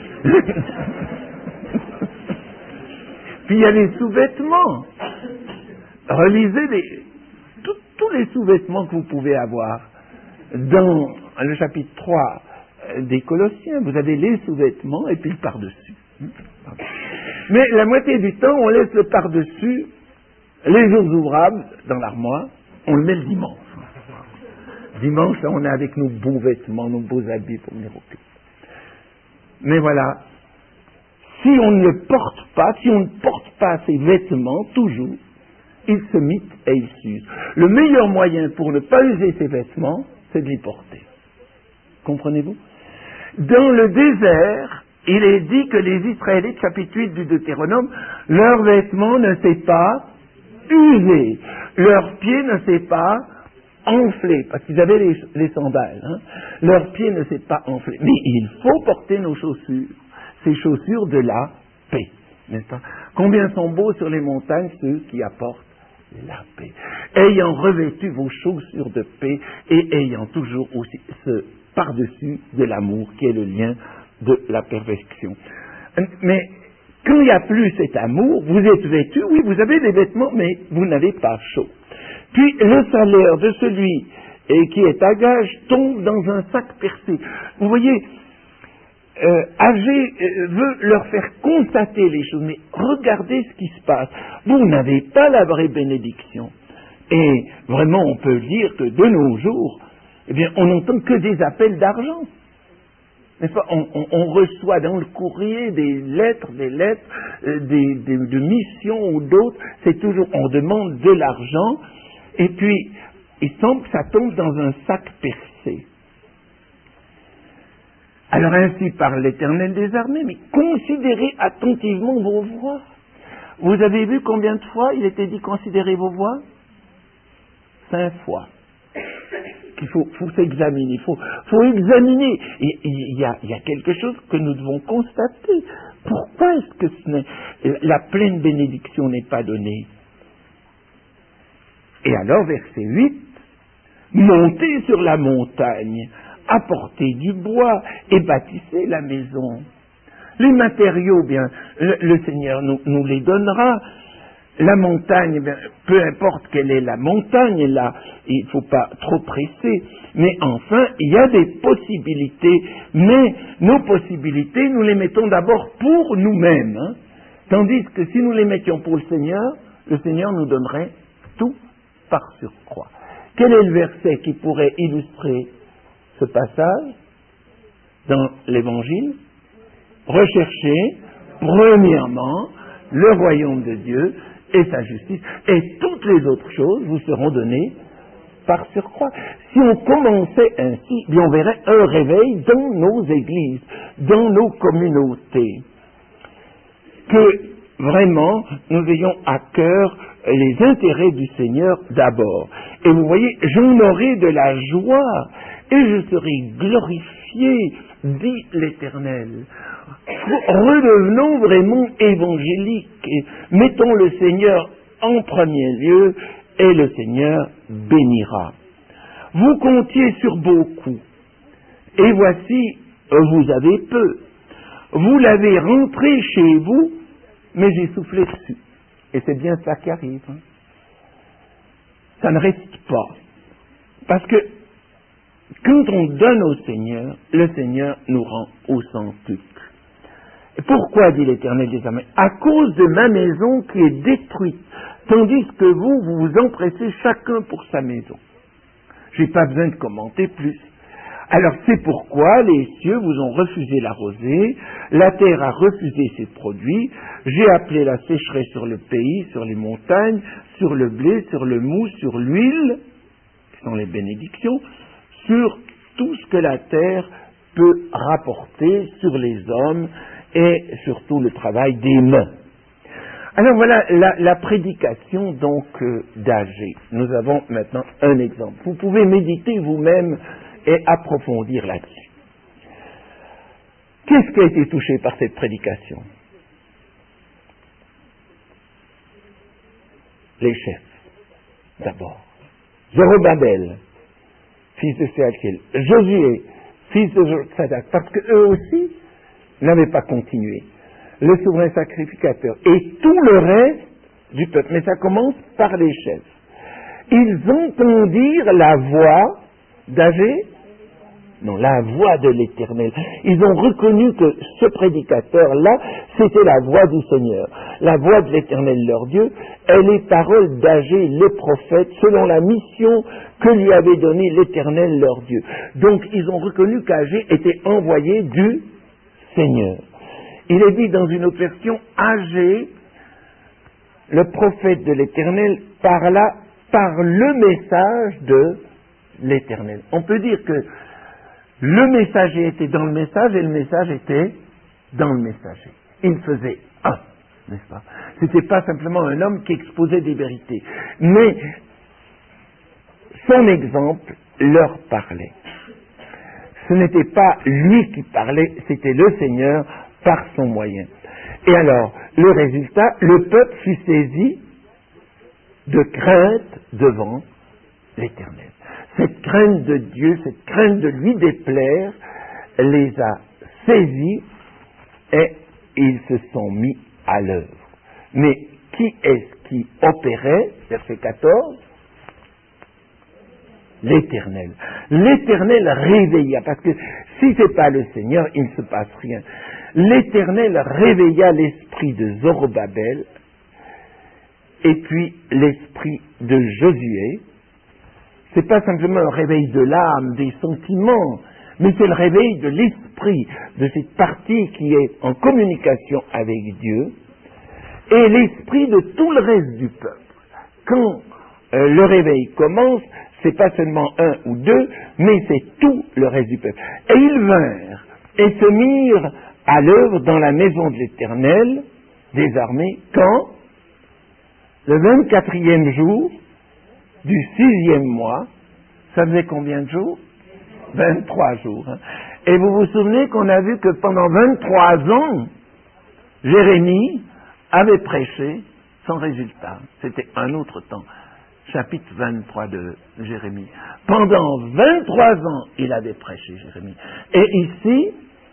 Puis il y a les sous-vêtements. Relisez tous les sous-vêtements que vous pouvez avoir. Dans le chapitre 3 des Colossiens, vous avez les sous-vêtements et puis le par-dessus. Mais la moitié du temps, on laisse le par-dessus, les jours ouvrables, dans l'armoire, on le met le dimanche. Dimanche, là, on est avec nos beaux vêtements, nos beaux habits pour venir au culte. Mais voilà, si on ne le porte pas, si on ne porte pas ces vêtements, toujours, ils se mitent et ils s'usent. Le meilleur moyen pour ne pas user ces vêtements, c'est de les porter. Comprenez-vous? Dans le désert, il est dit que les Israélites, chapitre 8 du Deutéronome, leurs vêtements ne s'est pas usés, leurs pieds ne s'est pas enflés, parce qu'ils avaient les sandales, hein. Leurs pieds ne s'est pas enflés. Mais il faut porter nos chaussures, ces chaussures de la paix, n'est-ce pas? Combien sont beaux sur les montagnes ceux qui apportent la paix, ayant revêtu vos chaussures de paix et ayant toujours aussi ce par-dessus de l'amour qui est le lien de la perfection. Mais quand il n'y a plus cet amour, vous êtes vêtus, oui, vous avez des vêtements, mais vous n'avez pas chaud. Puis le salaire de celui qui est à gage tombe dans un sac percé. Vous voyez, Agé veut leur faire constater les choses, mais regardez ce qui se passe. Vous n'avez pas la vraie bénédiction. Et vraiment, on peut dire que de nos jours, eh bien, on n'entend que des appels d'argent. N'est-ce pas? On reçoit dans le courrier des lettres, de missions ou d'autres. C'est toujours, on demande de l'argent, et puis, il semble que ça tombe dans un sac percé. Alors ainsi parle l'Éternel des armées, mais considérez attentivement vos voies. Vous avez vu combien de fois il était dit considérez vos voies? 5 fois. Il faut s'examiner, il faut examiner. Il y a quelque chose que nous devons constater. Pourquoi est-ce que la pleine bénédiction n'est pas donnée? Et alors, verset 8, montez sur la montagne, apportez du bois et bâtissez la maison. Les matériaux, bien, le Seigneur nous les donnera. La montagne, bien, peu importe quelle est la montagne, là, il ne faut pas trop presser. Mais enfin, il y a des possibilités. Mais nos possibilités, nous les mettons d'abord pour nous-mêmes. Hein. Tandis que si nous les mettions pour le Seigneur nous donnerait tout par surcroît. Quel est le verset qui pourrait illustrer ce passage dans l'Évangile? Recherchez premièrement le royaume de Dieu et sa justice, et toutes les autres choses vous seront données par surcroît. Si on commençait ainsi, bien on verrait un réveil dans nos églises, dans nos communautés. Que vraiment nous ayons à cœur les intérêts du Seigneur d'abord. Et vous voyez, j'en aurai de la joie et je serai glorifié, dit l'Éternel. Redevenons vraiment évangéliques et mettons le Seigneur en premier lieu et le Seigneur bénira. Vous comptiez sur beaucoup et voici, vous avez peu. Vous l'avez rentré chez vous, mais j'ai soufflé dessus. Et c'est bien ça qui arrive. Hein. Ça ne reste pas. Parce que quand on donne au Seigneur, le Seigneur nous rend au centuple. Et pourquoi, dit l'Éternel des armées? À cause de ma maison qui est détruite, tandis que vous vous empressez chacun pour sa maison. Je n'ai pas besoin de commenter plus. Alors c'est pourquoi les cieux vous ont refusé la rosée, la terre a refusé ses produits, j'ai appelé la sécheresse sur le pays, sur les montagnes, sur le blé, sur le mou, sur l'huile, qui sont les bénédictions, sur tout ce que la terre peut rapporter, sur les hommes et surtout le travail des mains. Alors voilà la prédication donc d'Agé. Nous avons maintenant un exemple. Vous pouvez méditer vous-même et approfondir là-dessus. Qu'est-ce qui a été touché par cette prédication? Les chefs, d'abord. Zorobabel, fils de Séaltiel, Josué, fils de Sadak, parce qu'eux aussi n'avaient pas continué. Le souverain sacrificateur et tout le reste du peuple. Mais ça commence par les chefs. Ils entendirent la voix d'Agé, non, la voix de l'Éternel. Ils ont reconnu que ce prédicateur-là, c'était la voix du Seigneur. La voix de l'Éternel, leur Dieu, et les paroles d'Agé, le prophète, selon la mission que lui avait donnée l'Éternel, leur Dieu. Donc, ils ont reconnu qu'Agé était envoyé du Seigneur. Il est dit dans une autre version, Agé, le prophète de l'Éternel, parla par le message de l'Éternel. On peut dire que le messager était dans le message et le message était dans le messager. Il faisait un, n'est-ce pas? C'était pas simplement un homme qui exposait des vérités, mais son exemple leur parlait. Ce n'était pas lui qui parlait, c'était le Seigneur par son moyen. Et alors, le résultat, le peuple fut saisi de crainte devant l'Éternel. Cette crainte de Dieu, cette crainte de lui déplaire, les a saisis et ils se sont mis à l'œuvre. Mais qui est-ce qui opérait? Verset 14. L'Éternel. L'Éternel réveilla, parce que si ce n'est pas le Seigneur, il ne se passe rien. L'Éternel réveilla l'esprit de Zorobabel et puis l'esprit de Josué. C'est pas simplement un réveil de l'âme, des sentiments, mais c'est le réveil de l'esprit, de cette partie qui est en communication avec Dieu, et l'esprit de tout le reste du peuple. Quand le réveil commence, c'est pas seulement un ou deux, mais c'est tout le reste du peuple. Et ils vinrent et se mirent à l'œuvre dans la maison de l'Éternel des armées, quand? Le 24e jour du 6e mois, ça faisait combien de jours? 23 jours. Hein? Et vous vous souvenez qu'on a vu que pendant 23 ans, Jérémie avait prêché sans résultat. C'était un autre temps. Chapitre 23 de Jérémie. Pendant 23 ans, il avait prêché, Jérémie. Et ici,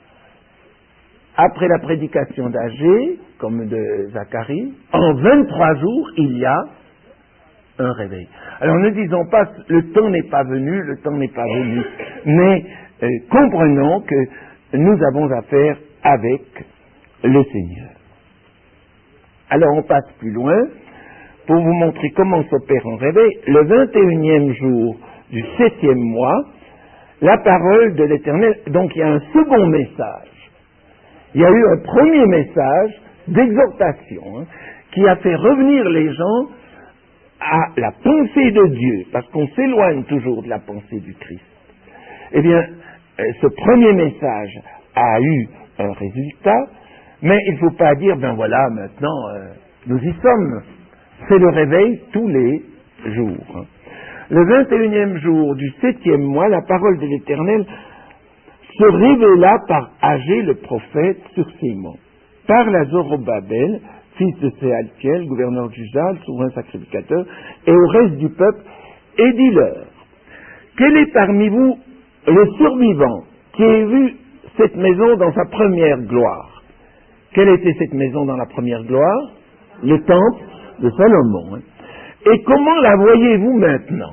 après la prédication d'Agé, comme de Zacharie, en 23 jours, il y a un réveil. Alors ne disons pas le temps n'est pas venu, le temps n'est pas venu, mais comprenons que nous avons affaire avec le Seigneur. Alors on passe plus loin pour vous montrer comment s'opère un réveil. Le 21e jour du 7e mois, la parole de l'Éternel, donc il y a un second message. Il y a eu un premier message d'exhortation qui a fait revenir les gens à la pensée de Dieu, parce qu'on s'éloigne toujours de la pensée du Christ. Eh bien, ce premier message a eu un résultat, mais il ne faut pas dire, ben voilà, maintenant, nous y sommes. C'est le réveil tous les jours. Le 21e jour du 7e mois, la parole de l'Éternel se révéla par Agé le prophète sur ses mots. Parle à Zorobabel, fils de Séaltiel, gouverneur de Juda, le souverain sacrificateur, et au reste du peuple, et dis-leur, quel est parmi vous le survivant qui ait vu cette maison dans sa première gloire? Quelle était cette maison dans la première gloire? Le temple de Salomon. Hein. Et comment la voyez-vous maintenant?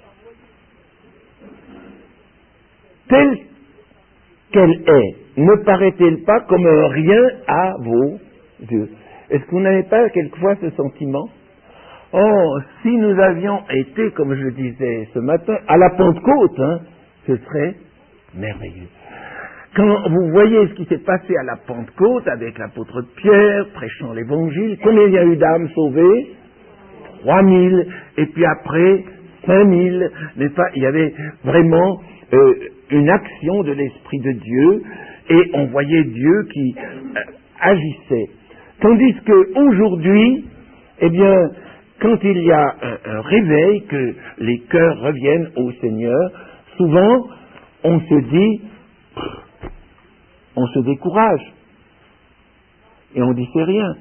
Telle qu'elle est, ne paraît-elle pas comme un rien à vos yeux? Est-ce que vous n'avez pas quelquefois ce sentiment? Oh, si nous avions été, comme je le disais ce matin, à la Pentecôte, hein, ce serait merveilleux. Quand vous voyez ce qui s'est passé à la Pentecôte avec l'apôtre Pierre, prêchant l'évangile, combien il y a eu d'âmes sauvées? 3000, et puis après 5000, n'est-ce pas? Il y avait vraiment une action de l'Esprit de Dieu, et on voyait Dieu qui agissait. Tandis qu'aujourd'hui, eh bien, quand il y a un réveil, que les cœurs reviennent au Seigneur, souvent, on se dit, on se décourage. Et on dit c'est rien.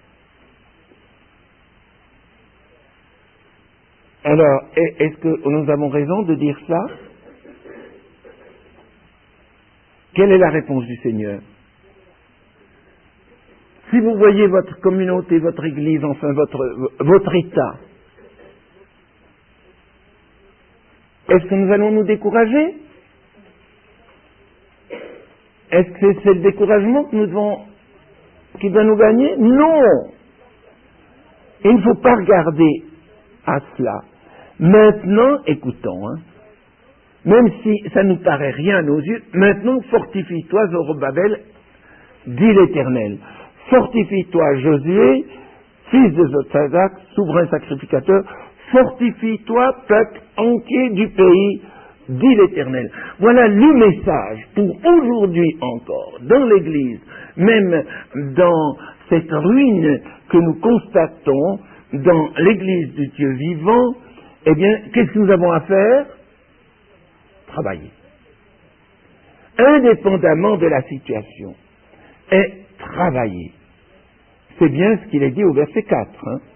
Alors, est-ce que nous avons raison de dire ça? Quelle est la réponse du Seigneur? Si vous voyez votre communauté, votre église, enfin votre état, est-ce que nous allons nous décourager? Est-ce que c'est le découragement qui doit nous gagner? Non! Il ne faut pas regarder à cela. Maintenant, écoutons, même si ça ne nous paraît rien à nos yeux, maintenant fortifie-toi, Zorobabel, dit l'Éternel. Fortifie-toi, Josué, fils de Zotzadak, souverain sacrificateur, fortifie-toi, peuple entier du pays, dit l'Éternel. Voilà le message pour aujourd'hui encore, dans l'Église, même dans cette ruine que nous constatons, dans l'Église du Dieu vivant. Eh bien, qu'est-ce que nous avons à faire? Travailler. Indépendamment de la situation. Et travailler. C'est bien ce qu'il est dit au verset 4.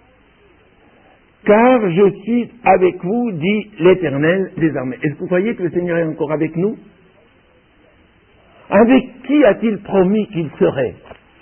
Car je suis avec vous, dit l'Éternel des armées. Est-ce que vous croyez que le Seigneur est encore avec nous? Avec qui a-t-il promis qu'il serait?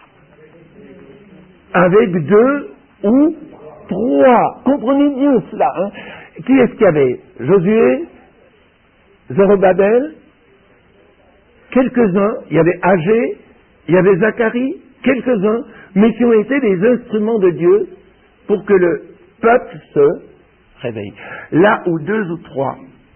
Avec 2 ou 3. Comprenez bien cela. Qui est-ce qu'il y avait? Josué, Zorobabel, quelques-uns. Il y avait Agé, il y avait Zacharie, quelques-uns, mais qui ont été des instruments de Dieu pour que le peuple se réveille. Là où 2 ou 3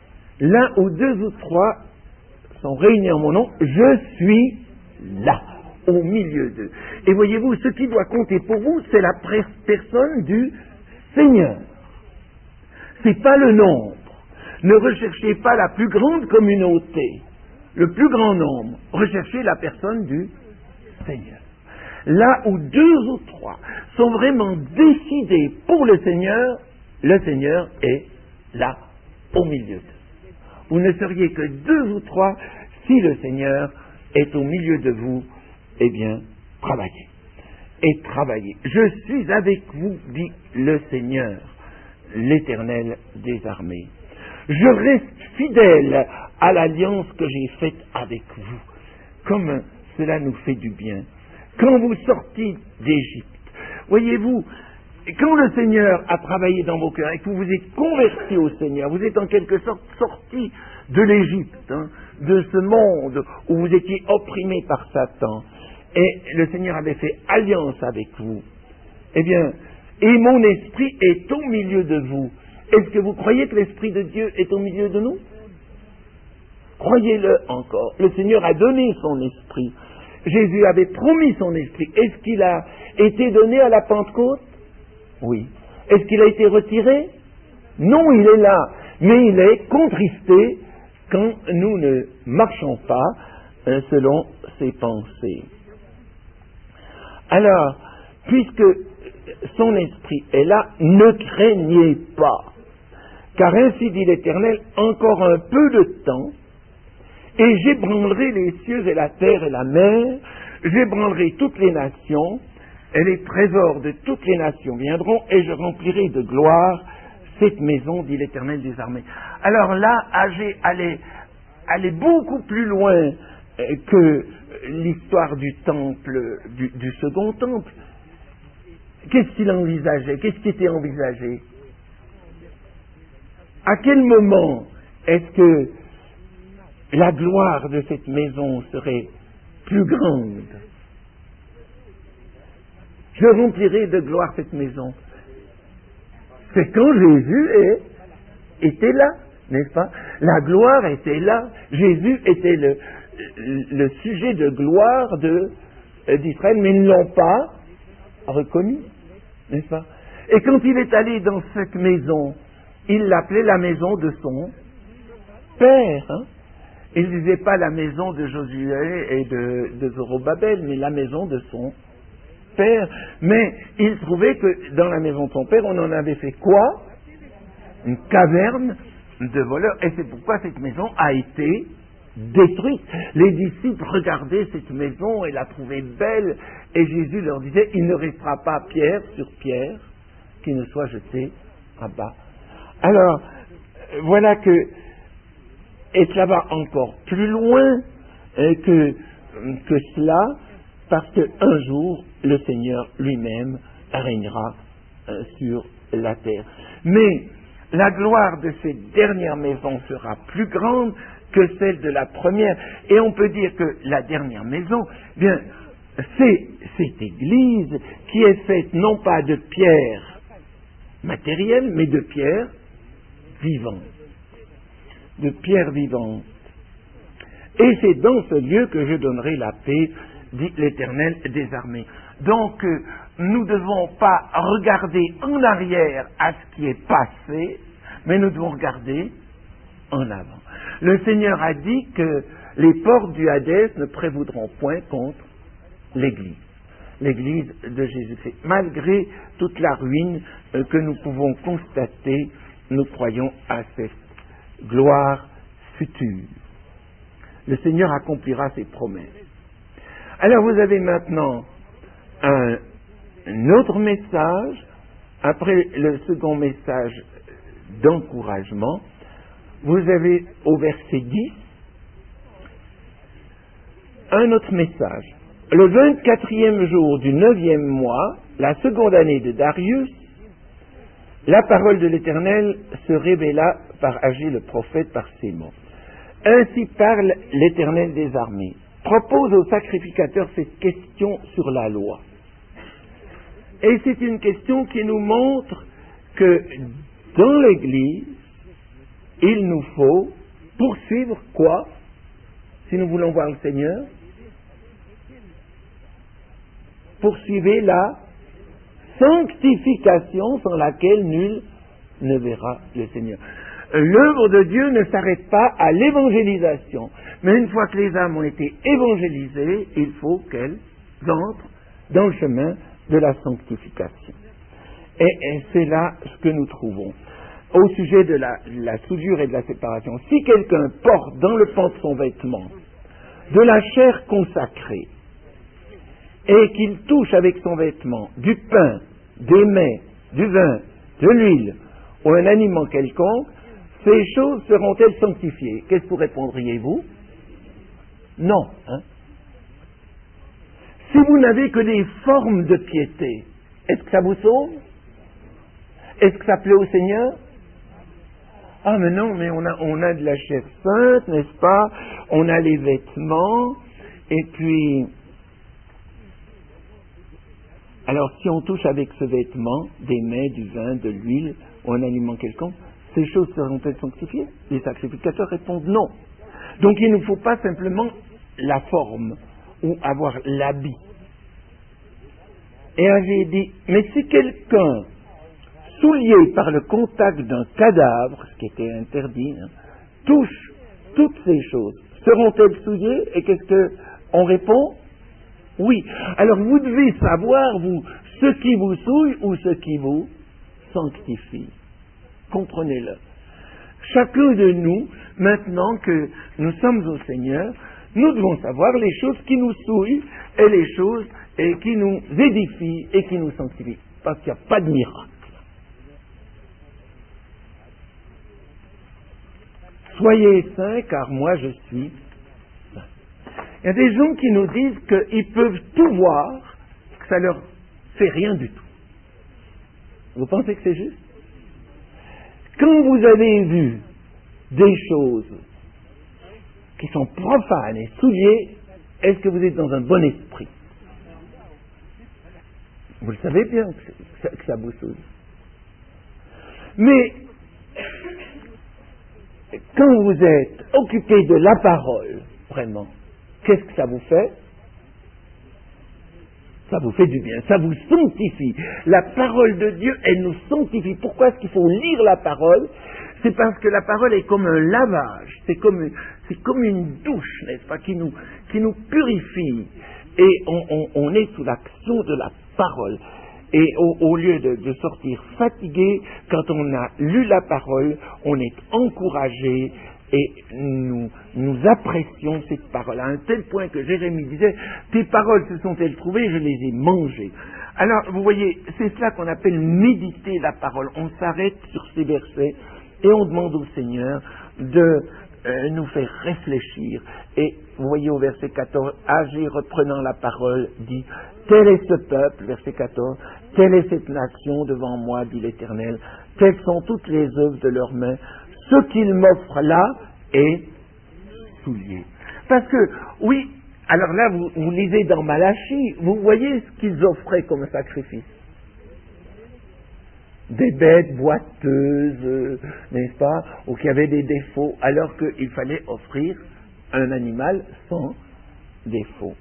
sont réunis en mon nom, je suis là, au milieu d'eux. Et voyez-vous, ce qui doit compter pour vous, c'est la personne du Seigneur. C'est pas le nombre. Ne recherchez pas la plus grande communauté, le plus grand nombre. Recherchez la personne du Seigneur. Là où 2 ou 3 sont vraiment décidés pour le Seigneur est là, au milieu d'eux. Vous ne seriez que 2 ou 3 si le Seigneur est au milieu de vous. Eh bien, travaillez. Et travaillez. Je suis avec vous, dit le Seigneur, l'Éternel des armées. Je reste fidèle à l'alliance que j'ai faite avec vous. Comme cela nous fait du bien. Quand vous sortez d'Égypte, voyez-vous, quand le Seigneur a travaillé dans vos cœurs et que vous vous êtes convertis au Seigneur, vous êtes en quelque sorte sortis de l'Égypte, de ce monde où vous étiez opprimés par Satan, et le Seigneur avait fait alliance avec vous. Eh bien, et mon esprit est au milieu de vous. Est-ce que vous croyez que l'Esprit de Dieu est au milieu de nous? Croyez-le encore. Le Seigneur a donné son esprit. Jésus avait promis son esprit. Est-ce qu'il a été donné à la Pentecôte? Oui. Est-ce qu'il a été retiré? Non, il est là. Mais il est contristé quand nous ne marchons pas selon ses pensées. Alors, puisque son esprit est là, ne craignez pas. Car ainsi dit l'Éternel, encore un peu de temps, et j'ébranlerai les cieux et la terre et la mer, j'ébranlerai toutes les nations, et les trésors de toutes les nations viendront, et je remplirai de gloire cette maison, dit l'Éternel des armées. Alors là, Agé allait beaucoup plus loin que l'histoire du temple, du second temple. Qu'est-ce qu'il envisageait? Qu'est-ce qui était envisagé? À quel moment est-ce que la gloire de cette maison serait plus grande? Je remplirai de gloire cette maison. C'est quand Jésus était là, n'est-ce pas? La gloire était là. Jésus était le sujet de gloire d'Israël, mais ils ne l'ont pas reconnu, n'est-ce pas? Et quand il est allé dans cette maison, il l'appelait la maison de son père. Il ne disait pas la maison de Josué et de Zorobabel, mais la maison de son père. Mais il trouvait que dans la maison de son père, on en avait fait quoi? Une caverne de voleurs. Et c'est pourquoi cette maison a été détruite. Les disciples regardaient cette maison et la trouvaient belle, et Jésus leur disait, il ne restera pas pierre sur pierre qui ne soit jeté à bas. Alors, voilà que, et cela va encore plus loin que cela, parce qu'un jour, le Seigneur lui-même régnera sur la terre. Mais la gloire de cette dernière maison sera plus grande que celle de la première. Et on peut dire que la dernière maison, bien, c'est cette église qui est faite non pas de pierre matérielle, mais de pierre vivante. De pierre vivante. Et c'est dans ce lieu que je donnerai la paix, dit l'Éternel des armées. Donc, nous ne devons pas regarder en arrière à ce qui est passé, mais nous devons regarder en avant. Le Seigneur a dit que les portes du Hadès ne prévaudront point contre l'Église. L'Église de Jésus-Christ. Malgré toute la ruine que nous pouvons constater, nous croyons à cette gloire future. Le Seigneur accomplira ses promesses. Alors vous avez maintenant un autre message, après le second message d'encouragement, vous avez au verset 10 un autre message. Le 24e jour du 9e mois, la seconde année de Darius, la parole de l'Éternel se révéla par Agé le prophète par ces mots. Ainsi parle l'Éternel des armées. Propose au sacrificateur cette question sur la loi. Et c'est une question qui nous montre que dans l'Église, il nous faut poursuivre quoi? Si nous voulons voir le Seigneur, poursuivez la sanctification sans laquelle nul ne verra le Seigneur. L'œuvre de Dieu ne s'arrête pas à l'évangélisation, mais une fois que les âmes ont été évangélisées, il faut qu'elles entrent dans le chemin de la sanctification. Et c'est là ce que nous trouvons. Au sujet de la soudure et de la séparation, si quelqu'un porte dans le pan de son vêtement de la chair consacrée, et qu'il touche avec son vêtement du pain, des mets, du vin, de l'huile, ou un aliment quelconque, ces choses seront-elles sanctifiées? Qu'est-ce que vous répondriez-vous? Non. Hein? Si vous n'avez que des formes de piété, est-ce que ça vous sauve? Est-ce que ça plaît au Seigneur? Ah mais non, mais on a de la chair sainte, n'est-ce pas? On a les vêtements, et puis... Alors, si on touche avec ce vêtement des mets, du vin, de l'huile, ou un aliment quelconque, ces choses seront-elles sanctifiées? Les sacrificateurs répondent non. Donc, il ne faut pas simplement la forme, ou avoir l'habit. Et j'ai dit, mais si quelqu'un, souillé par le contact d'un cadavre, ce qui était interdit, touche toutes ces choses, seront-elles souillées? Et qu'est-ce qu'on répond? Oui. Alors vous devez savoir, vous, ce qui vous souille ou ce qui vous sanctifie. Comprenez-le. Chacun de nous, maintenant que nous sommes au Seigneur, nous devons savoir les choses qui nous souillent et les choses qui nous édifient et qui nous sanctifient. Parce qu'il n'y a pas de miracle. Soyez saints, car moi je suis saint. Il y a des gens qui nous disent qu'ils peuvent tout voir, que ça leur fait rien du tout. Vous pensez que c'est juste? Quand vous avez vu des choses qui sont profanes et souillées, est-ce que vous êtes dans un bon esprit? Vous le savez bien que ça vous souille. Mais quand vous êtes occupé de la parole, vraiment, qu'est-ce que ça vous fait? Ça vous fait du bien, ça vous sanctifie. La parole de Dieu, elle nous sanctifie. Pourquoi est-ce qu'il faut lire la parole? C'est parce que la parole est comme un lavage, c'est comme une douche, n'est-ce pas, qui nous purifie. Et on est sous l'action de la parole. Et au lieu de sortir fatigué, quand on a lu la parole, on est encouragé et nous apprécions cette parole, à un tel point que Jérémie disait, tes paroles se sont-elles trouvées, je les ai mangées. Alors, vous voyez, c'est cela qu'on appelle méditer la parole. On s'arrête sur ces versets et on demande au Seigneur de nous faire réfléchir. Et vous voyez au verset 14, Agé reprenant la parole dit, tel est ce peuple, verset 14, telle est cette nation devant moi, dit l'Éternel, telles sont toutes les œuvres de leurs mains, ce qu'ils m'offrent là est souillé. Parce que, oui, alors là, vous lisez dans Malachie, vous voyez ce qu'ils offraient comme sacrifice. Des bêtes boiteuses, n'est-ce pas, ou qui avaient des défauts, alors qu'il fallait offrir un animal sans défaut.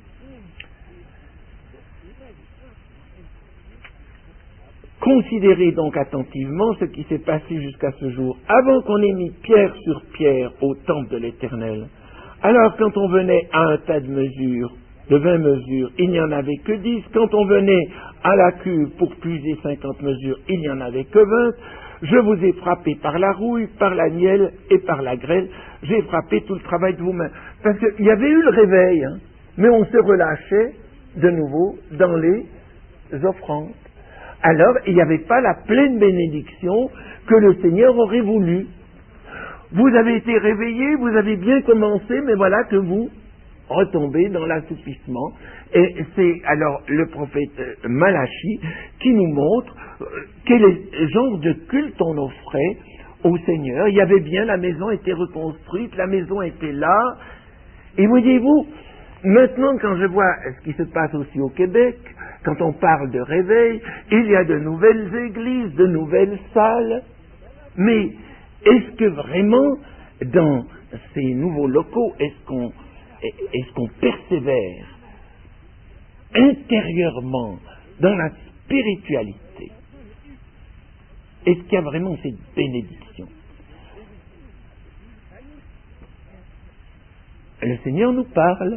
Considérez donc attentivement ce qui s'est passé jusqu'à ce jour, avant qu'on ait mis pierre sur pierre au temple de l'Éternel. Alors quand on venait à un tas de 20 mesures, il n'y en avait que 10. Quand on venait à la cuve pour puiser 50 mesures, il n'y en avait que 20. Je vous ai frappé par la rouille, par la nielle et par la grêle. J'ai frappé tout le travail de vos mains. Parce qu'il y avait eu le réveil, mais on se relâchait de nouveau dans les offrandes. Alors, il n'y avait pas la pleine bénédiction que le Seigneur aurait voulu. Vous avez été réveillés, vous avez bien commencé, mais voilà que vous retombez dans l'assoupissement. Et c'est alors le prophète Malachie qui nous montre quel genre de culte on offrait au Seigneur. Il y avait bien, la maison était reconstruite, la maison était là. Et voyez-vous, maintenant quand je vois ce qui se passe aussi au Québec, quand on parle de réveil, il y a de nouvelles églises, de nouvelles salles. Mais est-ce que vraiment, dans ces nouveaux locaux, est-ce qu'on persévère intérieurement dans la spiritualité? Est-ce qu'il y a vraiment cette bénédiction? Le Seigneur nous parle,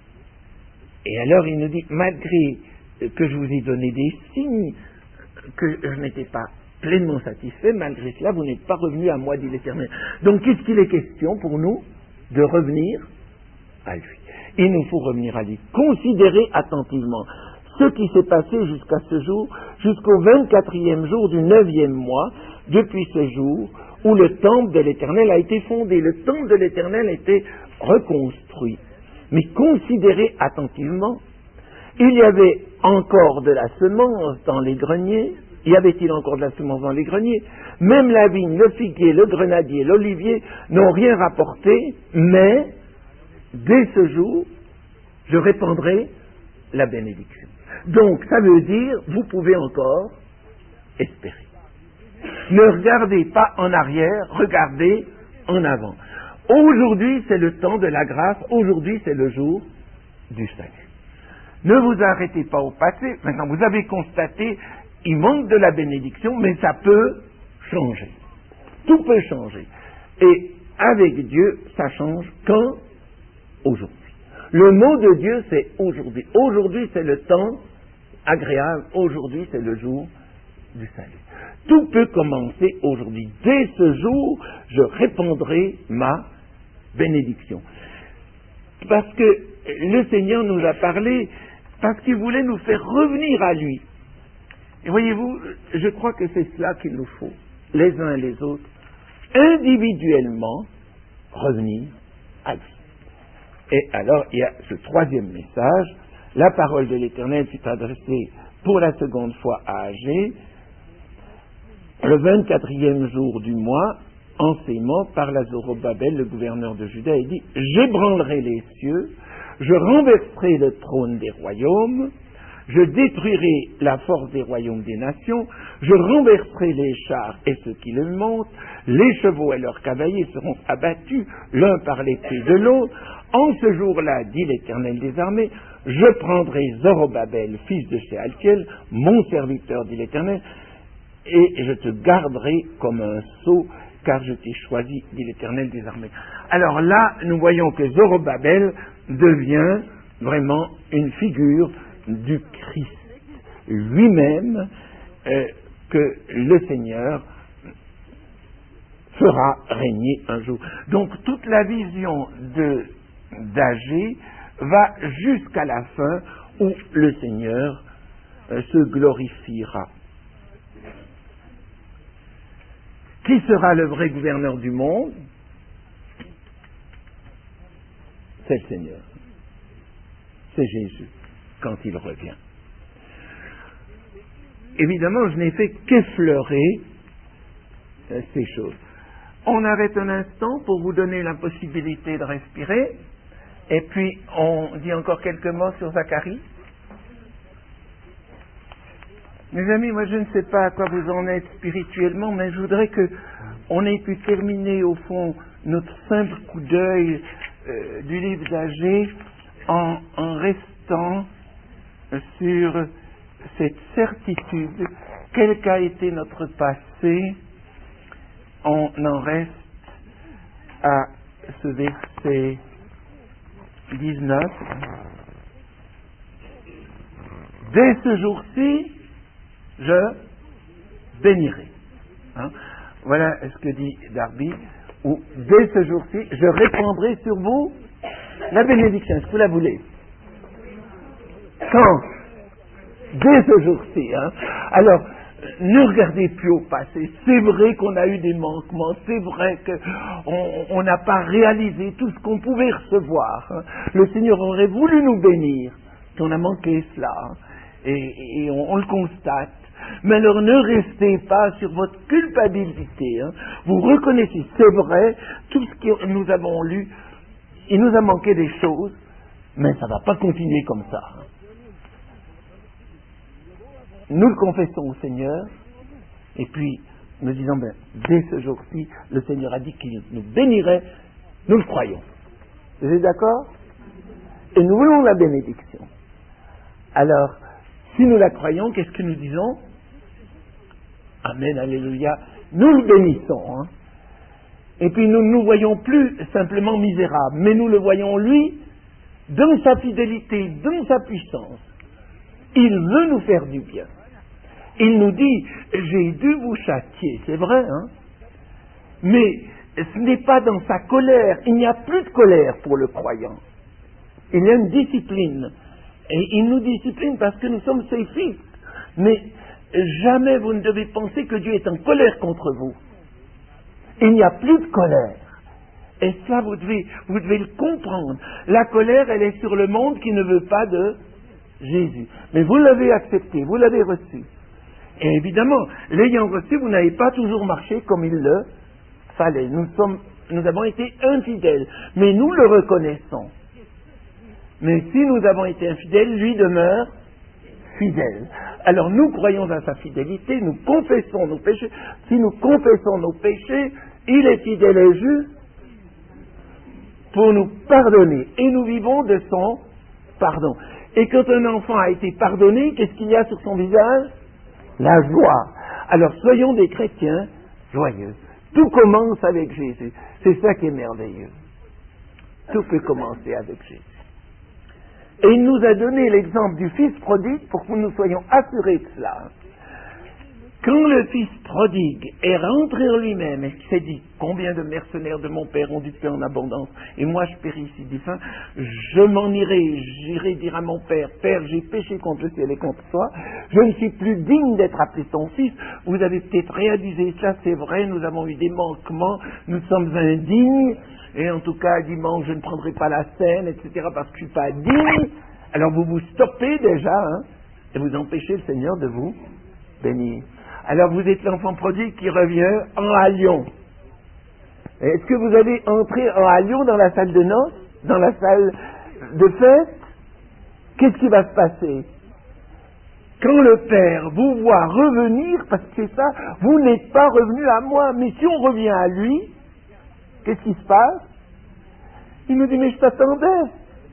et alors il nous dit, malgré que je vous ai donné des signes, que je n'étais pas pleinement satisfait, malgré cela, vous n'êtes pas revenu à moi, dit l'Éternel. Donc, qu'est-ce qu'il est question pour nous? De revenir à lui. Il nous faut revenir à lui. Considérez attentivement ce qui s'est passé jusqu'à ce jour, jusqu'au 24e jour du 9e mois, depuis ce jour où le temple de l'Éternel a été fondé. Le temple de l'Éternel a été reconstruit. Mais considérez attentivement, il y avait encore de la semence dans les greniers. Y avait-il encore de la semence dans les greniers? Même la vigne, le figuier, le grenadier, l'olivier n'ont rien rapporté, mais dès ce jour, je répandrai la bénédiction. Donc, ça veut dire, vous pouvez encore espérer. Ne regardez pas en arrière, regardez en avant. Aujourd'hui, c'est le temps de la grâce, aujourd'hui, c'est le jour du salut. Ne vous arrêtez pas au passé. Maintenant, vous avez constaté, il manque de la bénédiction, mais ça peut changer. Tout peut changer. Et avec Dieu, ça change quand? Aujourd'hui. Le mot de Dieu, c'est aujourd'hui. Aujourd'hui, c'est le temps agréable. Aujourd'hui, c'est le jour du salut. Tout peut commencer aujourd'hui. Dès ce jour, je répandrai ma bénédiction. Parce que le Seigneur nous a parlé, parce qu'il voulait nous faire revenir à lui. Et voyez-vous, je crois que c'est cela qu'il nous faut, les uns et les autres, individuellement, revenir à lui. Et alors, il y a ce troisième message, la parole de l'Éternel fut adressée pour la seconde fois à Agé, le 24e jour du mois, enseignement par la Zorobabel, le gouverneur de Juda, il dit, j'ébranlerai les cieux, je renverserai le trône des royaumes, je détruirai la force des royaumes des nations, je renverserai les chars et ceux qui les montent, les chevaux et leurs cavaliers seront abattus l'un par l'épée de l'autre. En ce jour-là, dit l'Éternel des armées, je prendrai Zorobabel, fils de Shealtiel, mon serviteur, dit l'Éternel, et je te garderai comme un sceau, car je t'ai choisi, dit l'Éternel des armées. Alors là, nous voyons que Zorobabel devient vraiment une figure du Christ lui-même, que le Seigneur fera régner un jour. Donc toute la vision d'Agé va jusqu'à la fin où le Seigneur se glorifiera. Qui sera le vrai gouverneur du monde? C'est le Seigneur. C'est Jésus, quand il revient. Évidemment, je n'ai fait qu'effleurer ces choses. On arrête un instant pour vous donner la possibilité de respirer, et puis on dit encore quelques mots sur Zacharie. Mes amis, moi je ne sais pas à quoi vous en êtes spirituellement, mais je voudrais qu'on ait pu terminer au fond notre simple coup d'œil du livre d'Agé en restant sur cette certitude, quel qu'a été notre passé, on en reste à ce verset 19. Dès ce jour-ci, je bénirai. Voilà ce que dit Darby, ou dès ce jour-ci, je répandrai sur vous la bénédiction. Est-ce que vous la voulez? Quand? Dès ce jour-ci. Alors, ne regardez plus au passé. C'est vrai qu'on a eu des manquements, c'est vrai qu'on n'a pas réalisé tout ce qu'on pouvait recevoir. Le Seigneur aurait voulu nous bénir, on a manqué cela, et on le constate. Mais alors ne restez pas sur votre culpabilité. Vous reconnaissez, c'est vrai, tout ce que nous avons lu, il nous a manqué des choses, mais ça ne va pas continuer comme ça. Nous le confessons au Seigneur, et puis nous disons, dès ce jour-ci, le Seigneur a dit qu'il nous bénirait, nous le croyons. Vous êtes d'accord? Et nous voulons la bénédiction. Alors, si nous la croyons, qu'est-ce que nous disons? Amen, alléluia. Nous le bénissons. Et puis nous ne nous voyons plus simplement misérables, mais nous le voyons lui, dans sa fidélité, dans sa puissance. Il veut nous faire du bien. Il nous dit, j'ai dû vous châtier, c'est vrai, mais ce n'est pas dans sa colère, il n'y a plus de colère pour le croyant. Il y a une discipline, et il nous discipline parce que nous sommes ses fils. Mais jamais vous ne devez penser que Dieu est en colère contre vous. Il n'y a plus de colère. Et ça, vous devez le comprendre. La colère, elle est sur le monde qui ne veut pas de Jésus. Mais vous l'avez accepté, vous l'avez reçu. Et évidemment, l'ayant reçu, vous n'avez pas toujours marché comme il le fallait. Nous avons été infidèles, mais nous le reconnaissons. Mais si nous avons été infidèles, lui demeure fidèle. Alors nous croyons à sa fidélité, nous confessons nos péchés. Si nous confessons nos péchés, il est fidèle et juste pour nous pardonner. Et nous vivons de son pardon. Et quand un enfant a été pardonné, qu'est-ce qu'il y a sur son visage? La joie. Alors soyons des chrétiens joyeux. Tout commence avec Jésus. C'est ça qui est merveilleux. Tout peut commencer avec Jésus. Et il nous a donné l'exemple du fils prodigue pour que nous soyons assurés de cela. Quand le fils prodigue est rentré en lui-même et qu'il s'est dit, combien de mercenaires de mon père ont du pain en abondance, et moi je péris ici du faim, je m'en irai, j'irai dire à mon père, Père, j'ai péché contre le ciel et contre toi, je ne suis plus digne d'être appelé ton fils. Vous avez peut-être réalisé ça, c'est vrai, nous avons eu des manquements, nous sommes indignes, et en tout cas, dimanche, je ne prendrai pas la scène, etc., parce que je ne suis pas digne. Alors vous vous stoppez déjà, et vous empêchez le Seigneur de vous bénir. Alors vous êtes l'enfant prodigue qui revient en haillons. Est-ce que vous allez entrer en haillons dans la salle de noces, dans la salle de fête? Qu'est-ce qui va se passer? Quand le Père vous voit revenir, parce que c'est ça, vous n'êtes pas revenu à moi, mais si on revient à lui, qu'est-ce qui se passe? Il nous dit, mais je t'attendais.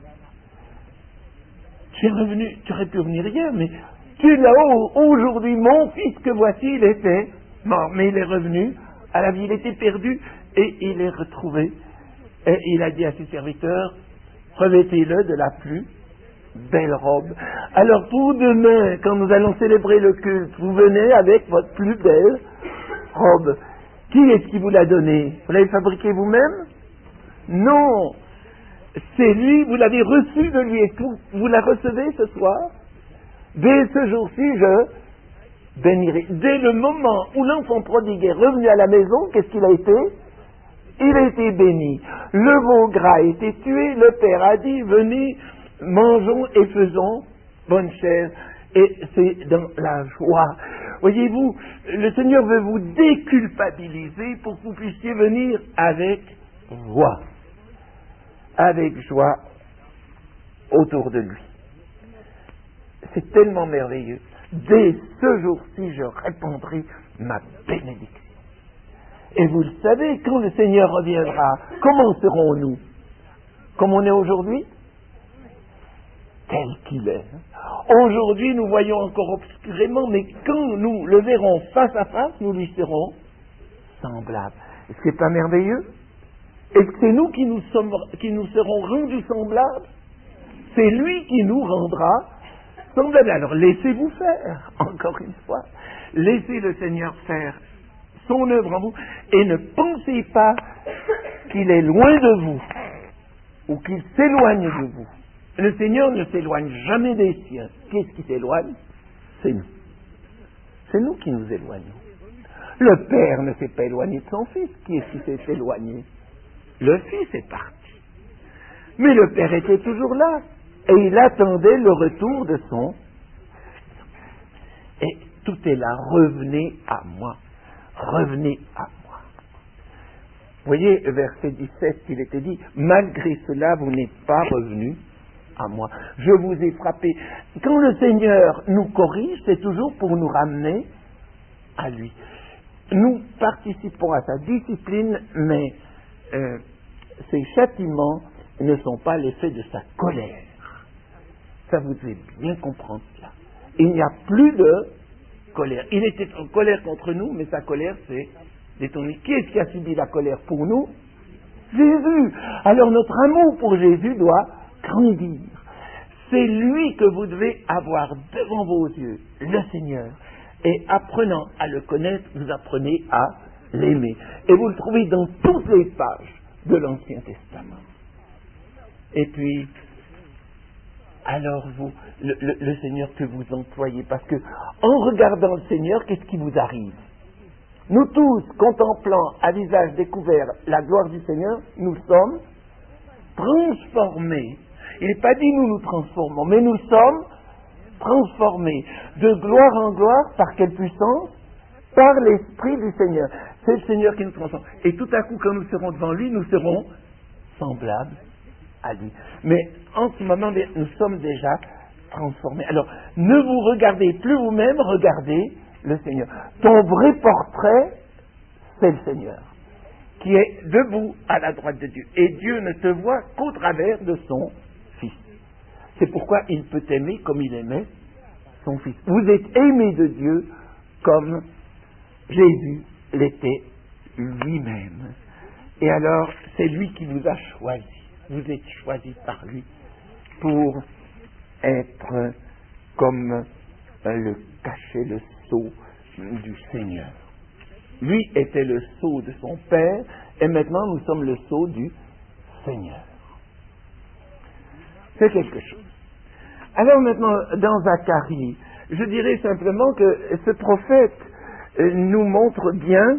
Tu es revenu, tu aurais pu venir hier, mais tu es là-haut, aujourd'hui, mon fils que voici, il était mort, mais il est revenu à la vie, il était perdu, et il est retrouvé. Et il a dit à ses serviteurs, revêtez-le de la plus belle robe. Alors pour demain, quand nous allons célébrer le culte, vous venez avec votre plus belle robe. Qui est-ce qui vous l'a donné? Vous l'avez fabriqué vous-même? Non. C'est lui, vous l'avez reçu de lui. Et vous la recevez ce soir? Dès ce jour-ci, je bénirai. Dès le moment où l'enfant prodigue est revenu à la maison, qu'est-ce qu'il a été? Il a été béni. Le veau gras a été tué. Le Père a dit, venez, mangeons et faisons bonne chère. Et c'est dans la joie. Voyez-vous, le Seigneur veut vous déculpabiliser pour que vous puissiez venir avec joie. Avec joie autour de lui. C'est tellement merveilleux. Dès ce jour-ci, je répandrai ma bénédiction. Et vous le savez, quand le Seigneur reviendra, comment serons-nous? Comme on est aujourd'hui? Tel qu'il est. Aujourd'hui, nous voyons encore obscurément, mais quand nous le verrons face à face, nous lui serons semblables. Est-ce que c'est pas merveilleux? Est-ce que c'est nous qui nous serons rendus semblables? C'est lui qui nous rendra semblables. Alors laissez-vous faire, encore une fois. Laissez le Seigneur faire son œuvre en vous et ne pensez pas qu'il est loin de vous ou qu'il s'éloigne de vous. Le Seigneur ne s'éloigne jamais des siens. Qu'est-ce qui s'éloigne? C'est nous. C'est nous qui nous éloignons. Le Père ne s'est pas éloigné de son Fils. Qui est-ce qui s'est éloigné? Le Fils est parti. Mais le Père était toujours là. Et il attendait le retour de son Fils. Et tout est là. Revenez à moi. Revenez à moi. Vous voyez, verset 17, il était dit, malgré cela, vous n'êtes pas revenus à moi. Je vous ai frappé. Quand le Seigneur nous corrige, c'est toujours pour nous ramener à lui. Nous participons à sa discipline, mais ces châtiments ne sont pas l'effet de sa colère. Ça, vous devez bien comprendre cela. Il n'y a plus de colère. Il était en colère contre nous, mais sa colère s'est détournée. Qui est-ce qui a subi la colère pour nous? Jésus. Alors notre amour pour Jésus doit grandir. C'est lui que vous devez avoir devant vos yeux, le Seigneur. Et apprenant à le connaître, vous apprenez à l'aimer. Et vous le trouvez dans toutes les pages de l'Ancien Testament. Et puis, alors vous, le Seigneur que vous employez, parce que en regardant le Seigneur, qu'est-ce qui vous arrive? Nous tous, contemplant à visage découvert la gloire du Seigneur, nous sommes transformés. Il n'est pas dit nous nous transformons, mais nous sommes transformés de gloire en gloire. Par quelle puissance? Par l'Esprit du Seigneur. C'est le Seigneur qui nous transforme. Et tout à coup, quand nous serons devant lui, nous serons semblables à lui. Mais en ce moment, nous sommes déjà transformés. Alors, ne vous regardez plus vous-même, regardez le Seigneur. Ton vrai portrait, c'est le Seigneur, qui est debout à la droite de Dieu. Et Dieu ne te voit qu'au travers de son Fils. C'est pourquoi il peut t'aimer comme il aimait son Fils. Vous êtes aimés de Dieu comme Jésus l'était lui-même. Et alors, c'est lui qui vous a choisi. Vous êtes choisis par lui pour être comme le cachet, le sceau du Seigneur. Lui était le sceau de son Père, et maintenant nous sommes le sceau du Seigneur. C'est quelque chose. Alors maintenant, dans Zacharie, je dirais simplement que ce prophète nous montre bien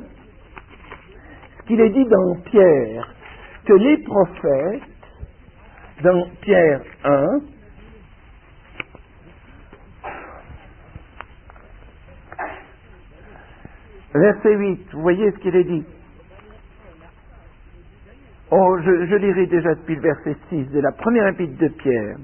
ce qu'il est dit dans Pierre, que les prophètes, dans Pierre 1, verset 8, vous voyez ce qu'il est dit. Oh, je lirai déjà depuis le verset 6 de la première épître de Pierre.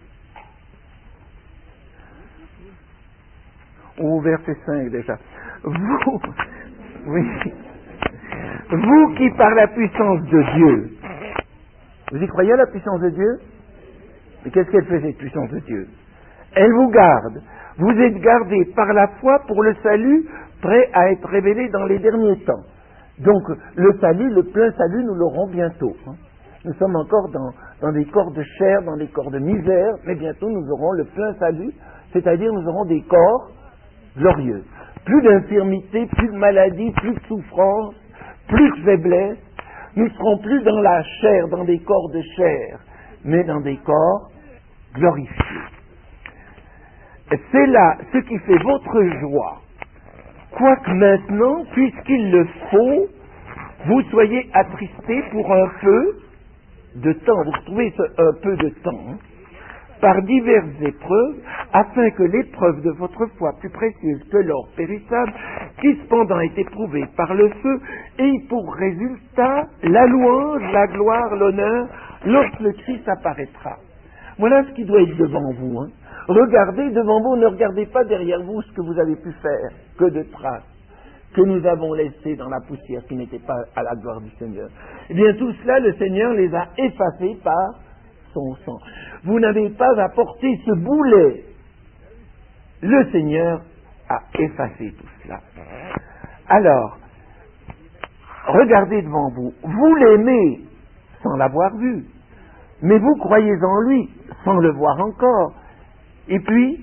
Ou verset 5 déjà. Vous, oui, vous qui par la puissance de Dieu, vous y croyez à la puissance de Dieu? Mais qu'est-ce qu'elle fait, cette puissance de Dieu? Elle vous garde. Vous êtes gardés par la foi pour le salut, prêt à être révélé dans les derniers temps. Donc, le salut, le plein salut, nous l'aurons bientôt. Nous sommes encore dans des corps de chair, dans des corps de misère, mais bientôt nous aurons le plein salut, c'est-à-dire nous aurons des corps glorieux. Plus d'infirmité, plus de maladie, plus de souffrance, plus de faiblesse, nous ne serons plus dans la chair, dans des corps de chair, mais dans des corps glorifiés. C'est là ce qui fait votre joie. Quoique maintenant, puisqu'il le faut, vous soyez attristés pour un peu de temps, vous retrouvez un peu de temps, par diverses épreuves, afin que l'épreuve de votre foi, plus précieuse que l'or périssable, qui cependant est éprouvée par le feu, ait pour résultat la louange, la gloire, l'honneur, lorsque le Christ apparaîtra. Voilà ce qui doit être devant vous. Regardez devant vous, ne regardez pas derrière vous ce que vous avez pu faire, que de traces que nous avons laissées dans la poussière qui n'étaient pas à la gloire du Seigneur. Eh bien, tout cela, le Seigneur les a effacés par son sang. Vous n'avez pas à porter ce boulet. Le Seigneur a effacé tout cela. Alors, regardez devant vous. Vous l'aimez sans l'avoir vu, mais vous croyez en lui sans le voir encore. Et puis,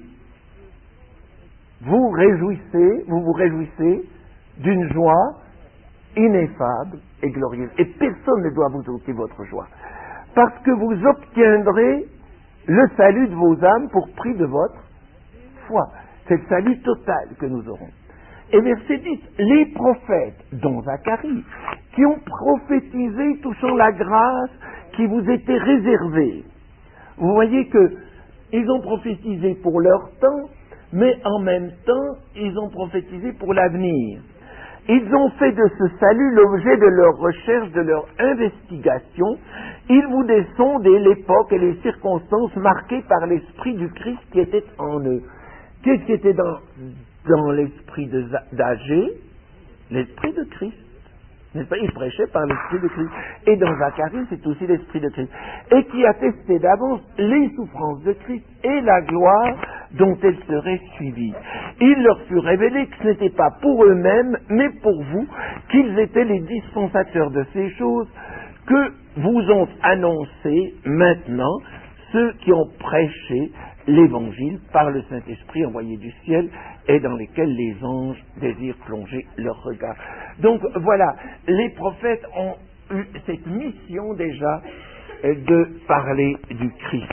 vous vous réjouissez d'une joie ineffable et glorieuse. Et personne ne doit vous ôter votre joie. Parce que vous obtiendrez le salut de vos âmes pour prix de votre foi. C'est le salut total que nous aurons. Et verset 10, les prophètes, dont Zacharie, qui ont prophétisé touchant la grâce qui vous était réservée. Vous voyez que ils ont prophétisé pour leur temps, mais en même temps, ils ont prophétisé pour l'avenir. Ils ont fait de ce salut l'objet de leur recherche, de leur investigation. Ils vous descendaient l'époque et les circonstances marquées par l'esprit du Christ qui était en eux. Qu'est-ce qui était dans l'esprit d'Agé? L'esprit de Christ. N'est-ce pas? Il prêchait par l'esprit de Christ. Et dans Zacharie, c'est aussi l'esprit de Christ. Et qui attestait d'avance les souffrances de Christ et la gloire dont elles seraient suivies. Il leur fut révélé que ce n'était pas pour eux-mêmes, mais pour vous, qu'ils étaient les dispensateurs de ces choses que vous ont annoncé maintenant ceux qui ont prêché l'Évangile par le Saint-Esprit envoyé du ciel et dans lesquels les anges désirent plonger leur regard. Donc voilà, les prophètes ont eu cette mission déjà de parler du Christ.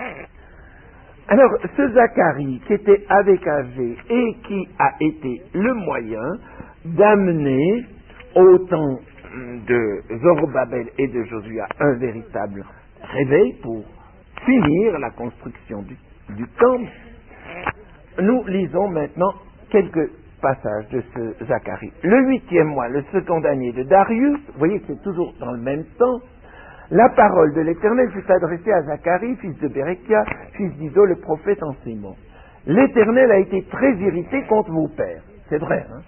Alors, ce Zacharie qui était avec Agé et qui a été le moyen d'amener au temps de Zorobabel et de Josué un véritable réveil pour finir la construction du temple. Nous lisons maintenant quelques passages de ce Zacharie. Le 8e mois, le second année de Darius, vous voyez que c'est toujours dans le même temps, la parole de l'Éternel fut adressée à Zacharie, fils de Bérekia, fils d'Ido, le prophète en ces mots. L'Éternel a été très irrité contre vos pères. C'est vrai, hein?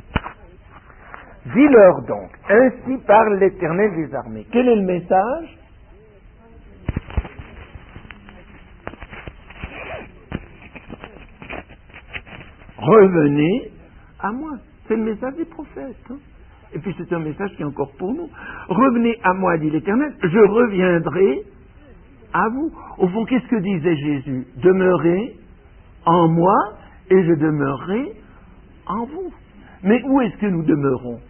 Dis-leur donc, ainsi parle l'Éternel des armées. Quel est le message? Revenez à moi. C'est le message des prophètes. Hein? Et puis c'est un message qui est encore pour nous. Revenez à moi, dit l'Éternel, je reviendrai à vous. Au fond, qu'est-ce que disait Jésus? Demeurez en moi et je demeurerai en vous. Mais où est-ce que nous demeurons?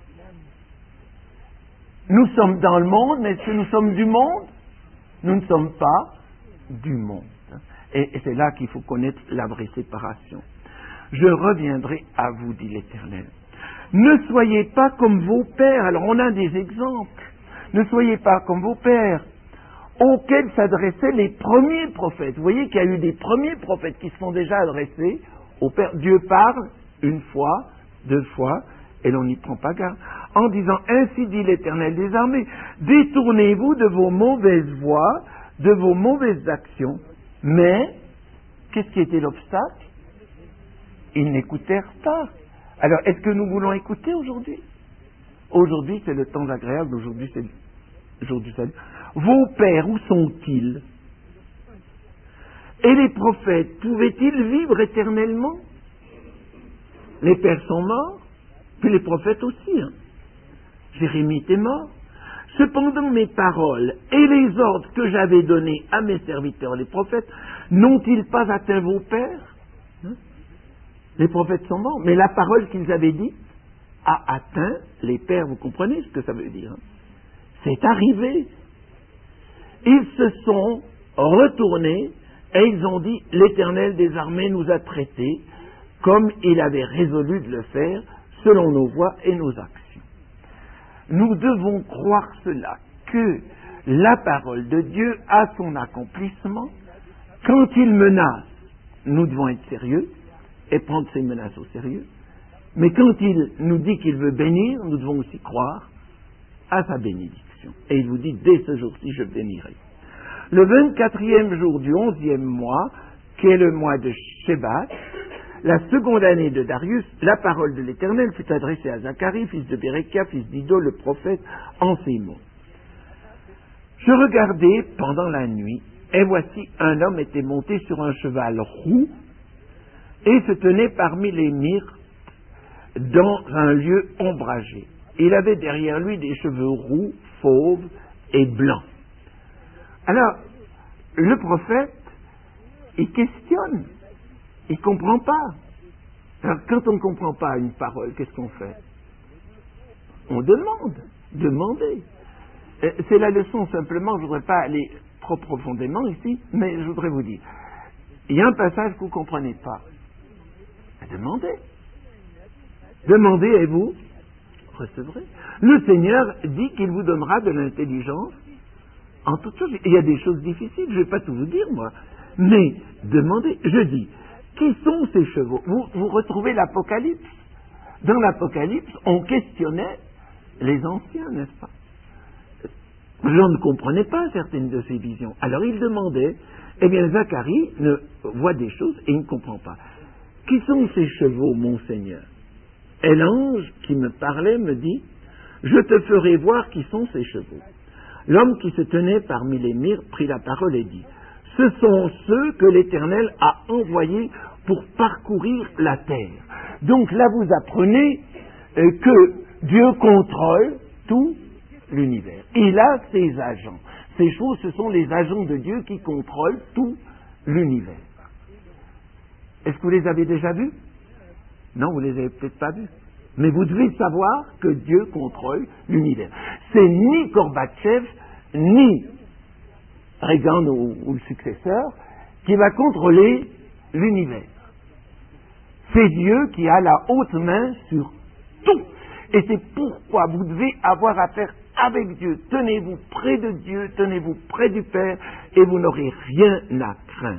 Nous sommes dans le monde, mais est-ce que nous sommes du monde? Nous ne sommes pas du monde. Et c'est là qu'il faut connaître la vraie séparation. Je reviendrai à vous, dit l'Éternel. Ne soyez pas comme vos pères. Alors on a des exemples. Ne soyez pas comme vos pères, auxquels s'adressaient les premiers prophètes. Vous voyez qu'il y a eu des premiers prophètes qui se sont déjà adressés aux pères. Dieu parle une fois, deux fois, et l'on n'y prend pas garde. En disant, ainsi dit l'Éternel des armées, détournez-vous de vos mauvaises voies, de vos mauvaises actions. Mais, qu'est-ce qui était l'obstacle? Ils n'écoutèrent pas. Alors, est-ce que nous voulons écouter aujourd'hui? Aujourd'hui, c'est le temps agréable, aujourd'hui, c'est le jour du salut. Vos pères, où sont-ils? Et les prophètes, pouvaient-ils vivre éternellement? Les pères sont morts, puis les prophètes aussi. Hein. Jérémie était mort. Cependant, mes paroles et les ordres que j'avais donnés à mes serviteurs, les prophètes, n'ont-ils pas atteint vos pères? Les prophètes sont morts, mais la parole qu'ils avaient dite a atteint les pères, vous comprenez ce que ça veut dire, hein? C'est arrivé. Ils se sont retournés et ils ont dit, l'Éternel des armées nous a traités comme il avait résolu de le faire, selon nos voies et nos actions. Nous devons croire cela, que la parole de Dieu a son accomplissement. Quand il menace, nous devons être sérieux et prendre ces menaces au sérieux. Mais quand il nous dit qu'il veut bénir, nous devons aussi croire à sa bénédiction. Et il vous dit, dès ce jour-ci, je bénirai. Le 24e jour du 11e mois, qui est le mois de Shebat, la seconde année de Darius, la parole de l'Éternel fut adressée à Zacharie, fils de Bérékia, fils d'Iddo, le prophète, en ces mots. Je regardais pendant la nuit, et voici un homme était monté sur un cheval roux, et se tenait parmi les myrtes dans un lieu ombragé. Il avait derrière lui des cheveux roux, fauves et blancs. Alors, le prophète, il questionne, il ne comprend pas. Alors, quand on ne comprend pas une parole, qu'est-ce qu'on fait? On demande, demandez. C'est la leçon simplement, je ne voudrais pas aller trop profondément ici, mais je voudrais vous dire, il y a un passage que vous ne comprenez pas. Demandez. Demandez et vous recevrez. Le Seigneur dit qu'il vous donnera de l'intelligence en toutes choses. Il y a des choses difficiles, je ne vais pas tout vous dire, moi. Mais demandez. Je dis, qui sont ces chevaux? Vous retrouvez l'Apocalypse. Dans l'Apocalypse, on questionnait les anciens, n'est-ce pas? Les gens ne comprenaient pas certaines de ces visions. Alors ils demandaient. Eh bien, Zacharie voit des choses et il ne comprend pas. Qui sont ces chevaux, mon Seigneur? Et l'ange qui me parlait me dit, je te ferai voir qui sont ces chevaux. L'homme qui se tenait parmi les myrtes prit la parole et dit, ce sont ceux que l'Éternel a envoyés pour parcourir la terre. Donc là, vous apprenez que Dieu contrôle tout l'univers. Il a ses agents. Ces chevaux, ce sont les agents de Dieu qui contrôlent tout l'univers. Est-ce que vous les avez déjà vus? Non, vous les avez peut-être pas vus. Mais vous devez savoir que Dieu contrôle l'univers. C'est ni Gorbatchev, ni Reagan ou le successeur qui va contrôler l'univers. C'est Dieu qui a la haute main sur tout. Et c'est pourquoi vous devez avoir affaire avec Dieu. Tenez-vous près de Dieu, tenez-vous près du Père, et vous n'aurez rien à craindre.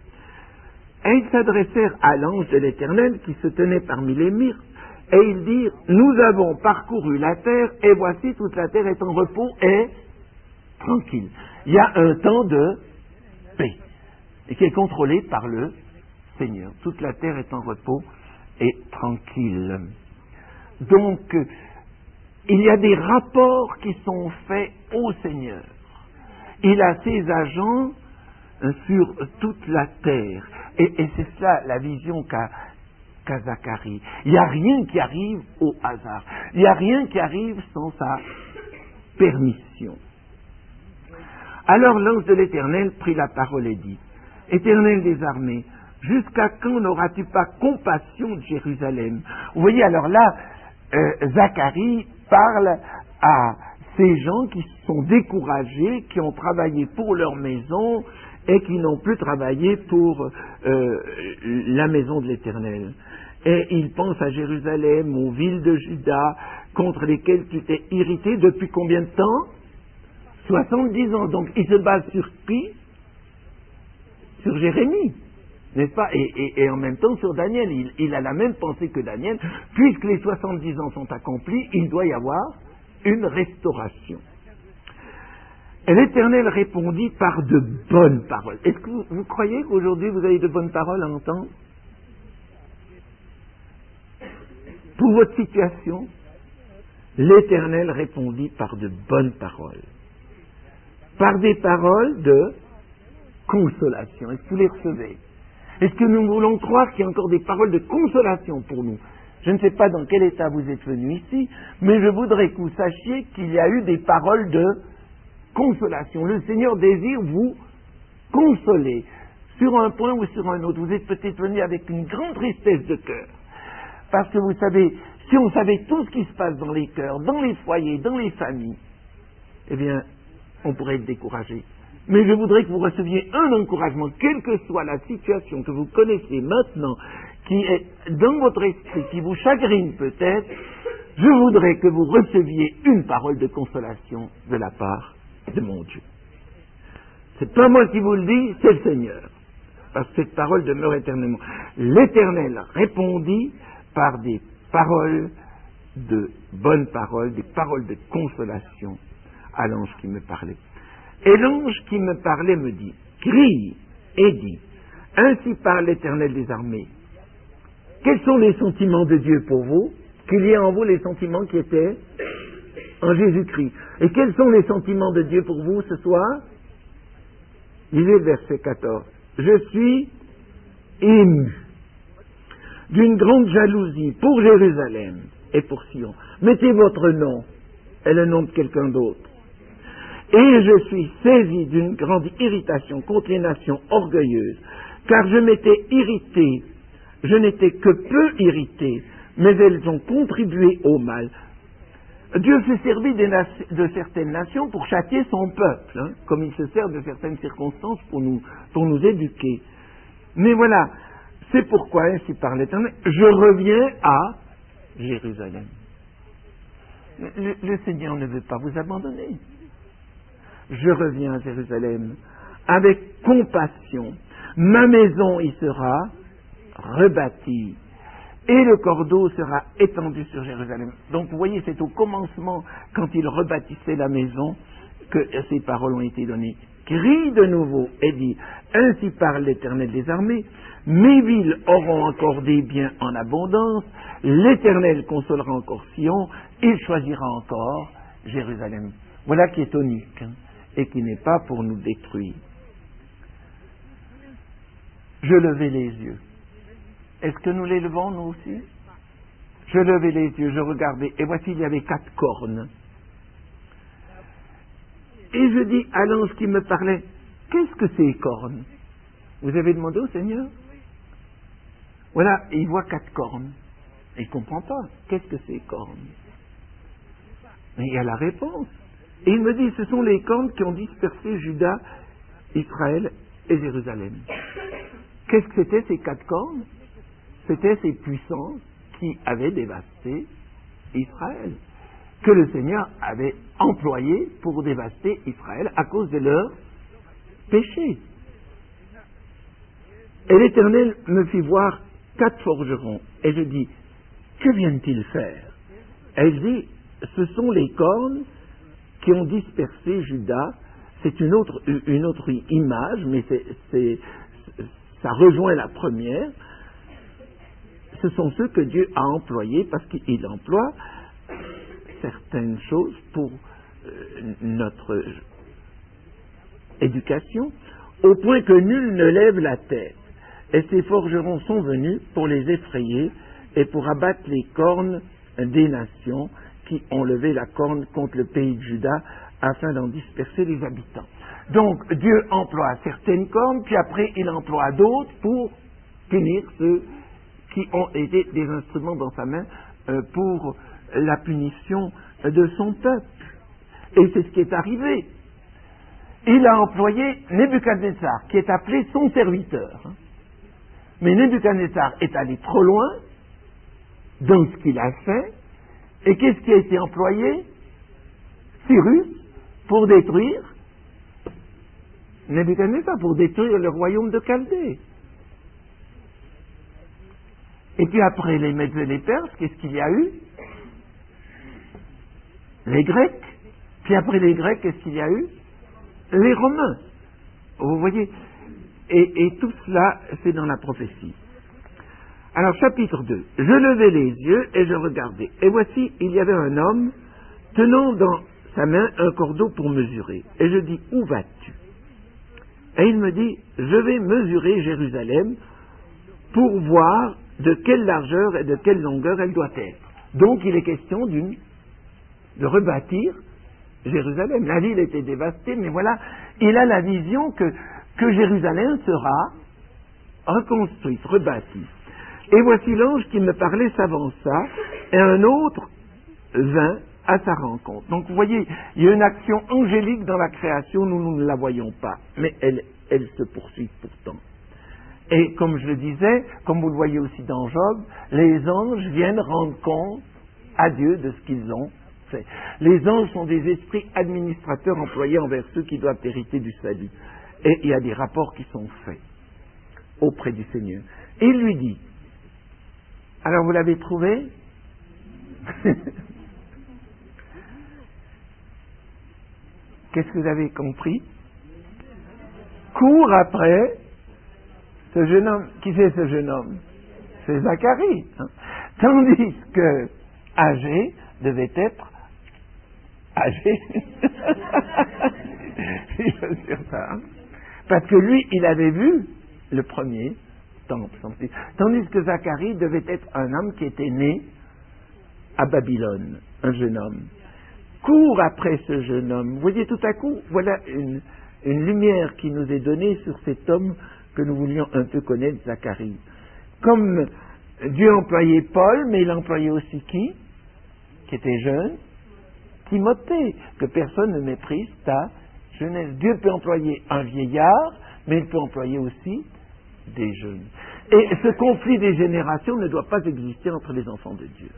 Et ils s'adressèrent à l'ange de l'Éternel qui se tenait parmi les myrtes, et ils dirent, nous avons parcouru la terre, et voici toute la terre est en repos et tranquille. Il y a un temps de paix, et qui est contrôlé par le Seigneur. Toute la terre est en repos et tranquille. Donc, il y a des rapports qui sont faits au Seigneur. Il a ses agents sur toute la terre. Et c'est cela la vision qu'a Zacharie. Il n'y a rien qui arrive au hasard. Il n'y a rien qui arrive sans sa permission. Alors l'ange de l'Éternel prit la parole et dit, Éternel des armées, jusqu'à quand n'auras-tu pas compassion de Jérusalem? Vous voyez, alors là, Zacharie parle à ces gens qui sont découragés, qui ont travaillé pour leur maison et qui n'ont plus travaillé pour la maison de l'Éternel. Et il pense à Jérusalem, aux villes de Juda, contre lesquelles tu t'es irrité depuis combien de temps? 70 ans. Donc il se base sur qui? Sur Jérémie, n'est-ce pas? Et en même temps sur Daniel. Il a la même pensée que Daniel. Puisque les 70 ans sont accomplis, il doit y avoir une restauration. Et l'Éternel répondit par de bonnes paroles. Est-ce que vous croyez qu'aujourd'hui vous avez de bonnes paroles à entendre? Pour votre situation, l'Éternel répondit par de bonnes paroles. Par des paroles de consolation. Est-ce que vous les recevez? Est-ce que nous voulons croire qu'il y a encore des paroles de consolation pour nous? Je ne sais pas dans quel état vous êtes venu ici, mais je voudrais que vous sachiez qu'il y a eu des paroles de consolation. Le Seigneur désire vous consoler sur un point ou sur un autre. Vous êtes peut-être venu avec une grande tristesse de cœur. Parce que vous savez, si on savait tout ce qui se passe dans les cœurs, dans les foyers, dans les familles, eh bien, on pourrait être découragé. Mais je voudrais que vous receviez un encouragement, quelle que soit la situation que vous connaissez maintenant, qui est dans votre esprit, qui vous chagrine peut-être, je voudrais que vous receviez une parole de consolation de la part de mon Dieu. C'est pas moi qui vous le dis, c'est le Seigneur. Parce que cette parole demeure éternellement. L'Éternel répondit par des paroles de bonnes paroles, des paroles de consolation à l'ange qui me parlait. Et l'ange qui me parlait me dit, crie et dit, ainsi parle l'Éternel des armées. Quels sont les sentiments de Dieu pour vous? Qu'il y ait en vous les sentiments qui étaient en Jésus-Christ. Et quels sont les sentiments de Dieu pour vous ce soir? Lisez le verset 14. Je suis ému d'une grande jalousie pour Jérusalem et pour Sion. Mettez votre nom et le nom de quelqu'un d'autre. Et je suis saisi d'une grande irritation contre les nations orgueilleuses, car je m'étais irrité, je n'étais que peu irrité, mais elles ont contribué au mal. Dieu s'est servi de certaines nations pour châtier son peuple, hein, comme il se sert de certaines circonstances pour nous éduquer. Mais voilà, c'est pourquoi, ainsi par l'Éternel, je reviens à Jérusalem. Le Seigneur ne veut pas vous abandonner. Je reviens à Jérusalem avec compassion. Ma maison y sera rebâtie et le cordeau sera étendu sur Jérusalem. Donc vous voyez, c'est au commencement, quand il rebâtissait la maison, que ces paroles ont été données. Crie de nouveau et dit, ainsi parle l'Éternel des armées, mes villes auront encore des biens en abondance, l'Éternel consolera encore Sion, il choisira encore Jérusalem. Voilà qui est tonique, hein, et qui n'est pas pour nous détruire. Je levai les yeux. Est-ce que nous les levons, nous aussi? Je levai les yeux, je regardais, et voici, il y avait 4 cornes. Et je dis à l'ange qui me parlait, qu'est-ce que ces cornes? Vous avez demandé au Seigneur? Voilà, et il voit 4 cornes. Et il ne comprend pas. Qu'est-ce que ces cornes? Mais il y a la réponse. Et il me dit, ce sont les cornes qui ont dispersé Juda, Israël et Jérusalem. Qu'est-ce que c'était ces 4 cornes? C'était ces puissances qui avaient dévasté Israël, que le Seigneur avait employées pour dévaster Israël à cause de leur péché. Et l'Éternel me fit voir 4 forgerons, et je dis, que viennent-ils faire? Et il dit, ce sont les cornes qui ont dispersé Juda. C'est une autre image, mais ça rejoint la première. Ce sont ceux que Dieu a employés parce qu'il emploie certaines choses pour notre éducation, au point que nul ne lève la tête. Et ces forgerons sont venus pour les effrayer et pour abattre les cornes des nations qui ont levé la corne contre le pays de Juda afin d'en disperser les habitants. Donc Dieu emploie certaines cornes, puis après il emploie d'autres pour punir ceux qui ont été des instruments dans sa main pour la punition de son peuple. Et c'est ce qui est arrivé. Il a employé Nebuchadnezzar, qui est appelé son serviteur. Mais Nebuchadnezzar est allé trop loin dans ce qu'il a fait. Et qu'est-ce qui a été employé? Cyrus, pour détruire Nebuchadnezzar, pour détruire le royaume de Chaldée. Et puis après les Mèdes et les Perses, qu'est-ce qu'il y a eu? Les Grecs. Puis après les Grecs, qu'est-ce qu'il y a eu? Les Romains. Vous voyez? Et tout cela, c'est dans la prophétie. Alors, chapitre 2. Je levai les yeux et je regardais. Et voici, il y avait un homme tenant dans sa main un cordeau pour mesurer. Et je dis, où vas-tu? Et il me dit, je vais mesurer Jérusalem pour voir de quelle largeur et de quelle longueur elle doit être. Donc, il est question de rebâtir Jérusalem. La ville était dévastée, mais voilà, il a la vision que Jérusalem sera reconstruite, rebâtie. Et voici l'ange qui me parlait s'avança, et un autre vint à sa rencontre. Donc vous voyez, il y a une action angélique dans la création, nous ne la voyons pas, mais elle se poursuit pourtant. Et comme je le disais, comme vous le voyez aussi dans Job, les anges viennent rendre compte à Dieu de ce qu'ils ont fait. Les anges sont des esprits administrateurs employés envers ceux qui doivent hériter du salut. Et il y a des rapports qui sont faits auprès du Seigneur. Et il lui dit, alors vous l'avez trouvé? Qu'est-ce que vous avez compris? Cours après ce jeune homme. Qui c'est ce jeune homme? C'est Zacharie. Hein? Tandis que âgé devait être âgé. Si je veux dire ça. Hein? Parce que lui, il avait vu le premier temple. Tandis que Zacharie devait être un homme qui était né à Babylone, un jeune homme. Cours après ce jeune homme. Vous voyez, tout à coup, voilà une lumière qui nous est donnée sur cet homme que nous voulions un peu connaître, Zacharie. Comme Dieu employait Paul, mais il employait aussi qui était jeune? Timothée, que personne ne méprise ta jeunesse. Dieu peut employer un vieillard, mais il peut employer aussi des jeunes. Et ce conflit des générations ne doit pas exister entre les enfants de Dieu.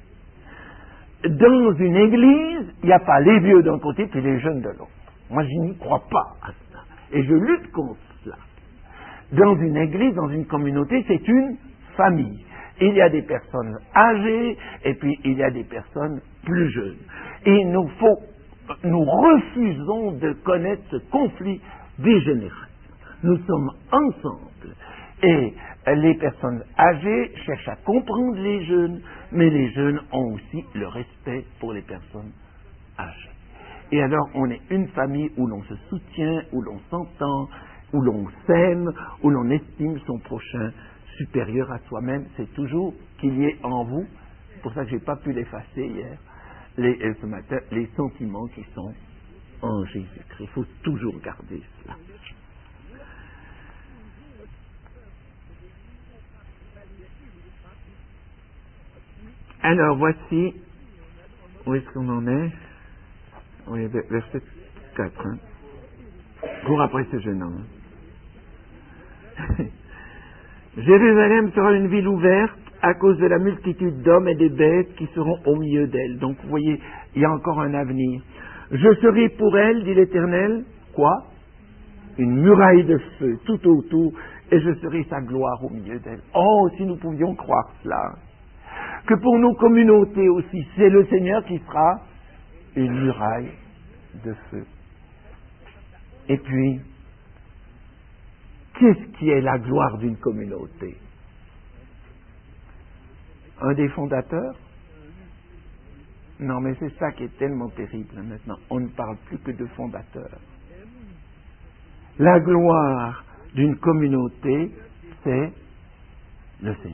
Dans une église, il n'y a pas les vieux d'un côté et les jeunes de l'autre. Moi, je n'y crois pas à ça. Et je lutte contre cela. Dans une église, dans une communauté, c'est une famille. Il y a des personnes âgées et puis il y a des personnes plus jeunes. Et nous refusons de connaître ce conflit des générations. Nous sommes ensemble. Et les personnes âgées cherchent à comprendre les jeunes, mais les jeunes ont aussi le respect pour les personnes âgées. Et alors, on est une famille où l'on se soutient, où l'on s'entend, où l'on s'aime, où l'on estime son prochain supérieur à soi-même. C'est toujours qu'il y ait en vous, c'est pour ça que je n'ai pas pu l'effacer hier, ce matin, les sentiments qui sont en Jésus-Christ. Il faut toujours garder cela. Alors, voici, où est-ce qu'on en est? Oui, verset 4. Hein? Cours après ce jeune homme. Jérusalem sera une ville ouverte à cause de la multitude d'hommes et de bêtes qui seront au milieu d'elle. Donc, vous voyez, il y a encore un avenir. Je serai pour elle, dit l'Éternel, quoi? Une muraille de feu tout autour, et je serai sa gloire au milieu d'elle. Oh, si nous pouvions croire cela! Que pour nos communautés aussi, c'est le Seigneur qui sera une muraille de feu. Et puis, qu'est-ce qui est la gloire d'une communauté? Un des fondateurs? Non, mais c'est ça qui est tellement terrible maintenant. On ne parle plus que de fondateurs. La gloire d'une communauté, c'est le Seigneur.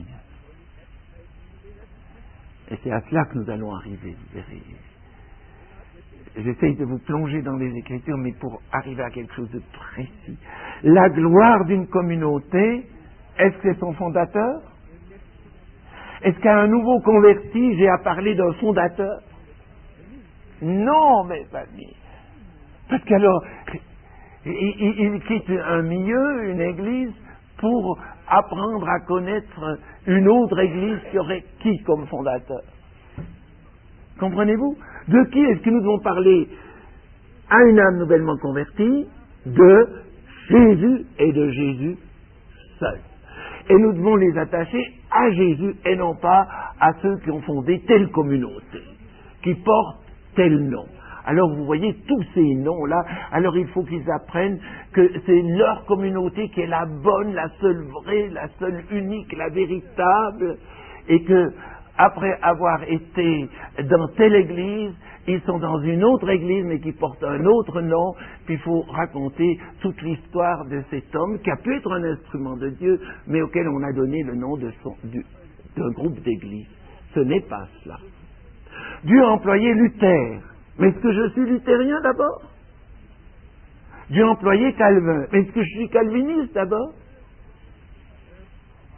Et c'est à cela que nous allons arriver, vous verrez. J'essaye de vous plonger dans les Écritures, mais pour arriver à quelque chose de précis. La gloire d'une communauté, est-ce que c'est son fondateur? Est-ce qu'à un nouveau converti, j'ai à parler d'un fondateur? Non, mes amis. Parce qu'alors, il quitte un milieu, une église, pour apprendre à connaître une autre église qui aurait qui comme fondateur? Comprenez-vous? De qui est-ce que nous devons parler à une âme nouvellement convertie? De Jésus et de Jésus seul. Et nous devons les attacher à Jésus et non pas à ceux qui ont fondé telle communauté, qui portent tel nom. Alors vous voyez tous ces noms-là, alors il faut qu'ils apprennent que c'est leur communauté qui est la bonne, la seule vraie, la seule unique, la véritable, et que après avoir été dans telle église, ils sont dans une autre église mais qui porte un autre nom, puis il faut raconter toute l'histoire de cet homme qui a pu être un instrument de Dieu, mais auquel on a donné le nom d'un groupe d'églises. Ce n'est pas cela. Dieu a employé Luther. Mais est-ce que je suis luthérien d'abord? Dieu a employé Calvin. Mais est-ce que je suis calviniste d'abord?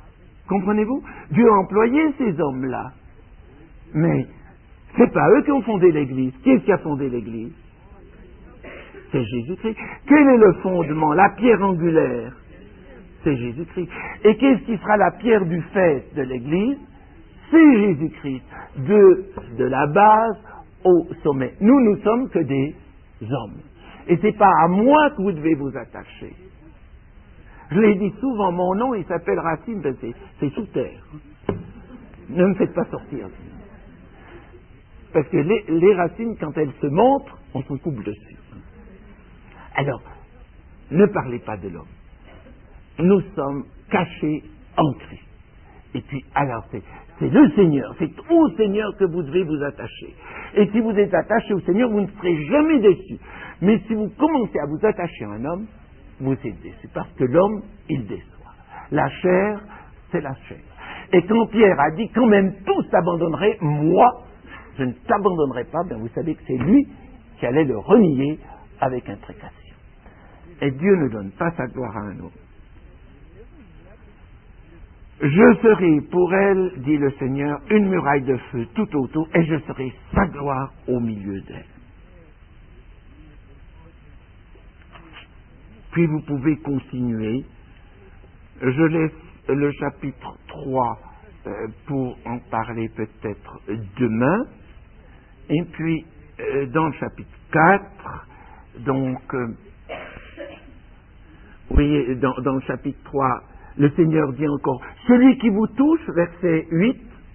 Comprenez-vous? Dieu a employé ces hommes-là. Mais c'est pas eux qui ont fondé l'Église. Qui est-ce qui a fondé l'Église? C'est Jésus-Christ. Quel est le fondement, la pierre angulaire? C'est Jésus-Christ. Et qu'est-ce qui sera la pierre du faîte de l'Église? C'est Jésus-Christ. De la base au sommet. Nous sommes que des hommes. Et c'est pas à moi que vous devez vous attacher. Je l'ai dit souvent, mon nom, il s'appelle Racine, ben c'est sous terre. Ne me faites pas sortir. Parce que les racines, quand elles se montrent, on se coupe dessus. Alors, ne parlez pas de l'homme. Nous sommes cachés en Christ. Et puis, alors, c'est le Seigneur, c'est au Seigneur que vous devez vous attacher. Et si vous êtes attaché au Seigneur, vous ne serez jamais déçus. Mais si vous commencez à vous attacher à un homme, vous êtes déçus. Parce que l'homme, il déçoit. La chair, c'est la chair. Et quand Pierre a dit, quand même tous t'abandonneraient, moi, je ne t'abandonnerai pas, bien vous savez que c'est lui qui allait le renier avec imprécation. Et Dieu ne donne pas sa gloire à un homme. Je serai pour elle, dit le Seigneur, une muraille de feu tout autour, et je serai sa gloire au milieu d'elle. Puis vous pouvez continuer. Je laisse le chapitre 3 pour en parler peut-être demain. Et puis, dans le chapitre 4, donc, vous voyez, dans le chapitre 3, le Seigneur dit encore, celui qui vous touche, verset 8,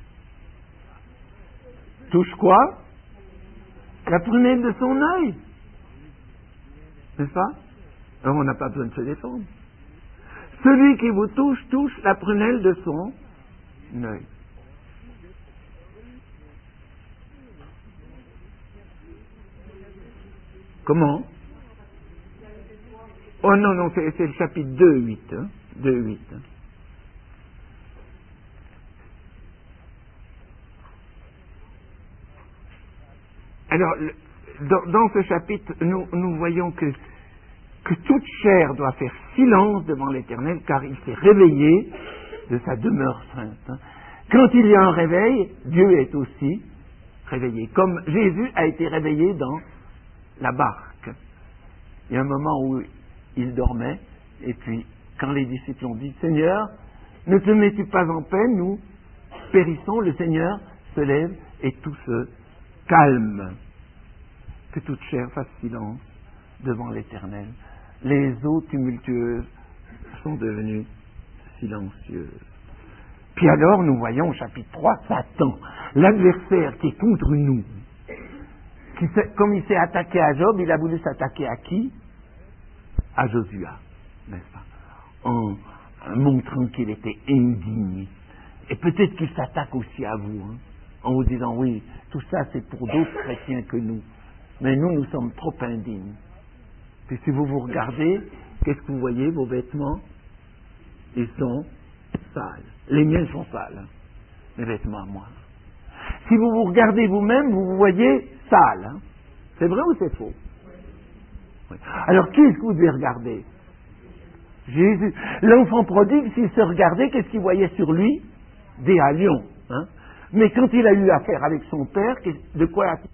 touche quoi? La prunelle de son œil. N'est-ce pas? Alors on n'a pas besoin de se défendre. Celui qui vous touche, touche la prunelle de son œil. Comment? Oh non, c'est le chapitre 2, 8. Hein? 2, 8. Hein? Alors, dans ce chapitre, nous voyons que toute chair doit faire silence devant l'Éternel, car il s'est réveillé de sa demeure sainte. Hein? Quand il y a un réveil, Dieu est aussi réveillé. Comme Jésus a été réveillé dans la barque. Il y a un moment où il dormait, et puis quand les disciples ont dit, Seigneur, ne te mets-tu pas en peine, nous périssons, le Seigneur se lève et tout se calme. Que toute chair fasse silence devant l'Éternel. Les eaux tumultueuses sont devenues silencieuses. Puis alors, nous voyons au chapitre 3, Satan, l'adversaire qui est contre nous, comme il s'est attaqué à Job, il a voulu s'attaquer à qui? À Josua, n'est-ce pas? En montrant qu'il était indigne. Et peut-être qu'il s'attaque aussi à vous, hein, en vous disant, oui, tout ça c'est pour d'autres chrétiens que nous. Mais nous sommes trop indignes. Puis si vous regardez, qu'est-ce que vous voyez, vos vêtements? Ils sont sales. Les miens sont sales, hein, mes vêtements à moi. Si vous regardez vous-même, vous vous voyez sale. Hein. C'est vrai ou c'est faux? Oui. Alors, qui est-ce que vous devez regarder? Jésus. L'enfant prodigue, s'il se regardait, qu'est-ce qu'il voyait sur lui? Des haillons. Hein. Mais quand il a eu affaire avec son père, de quoi a-t-il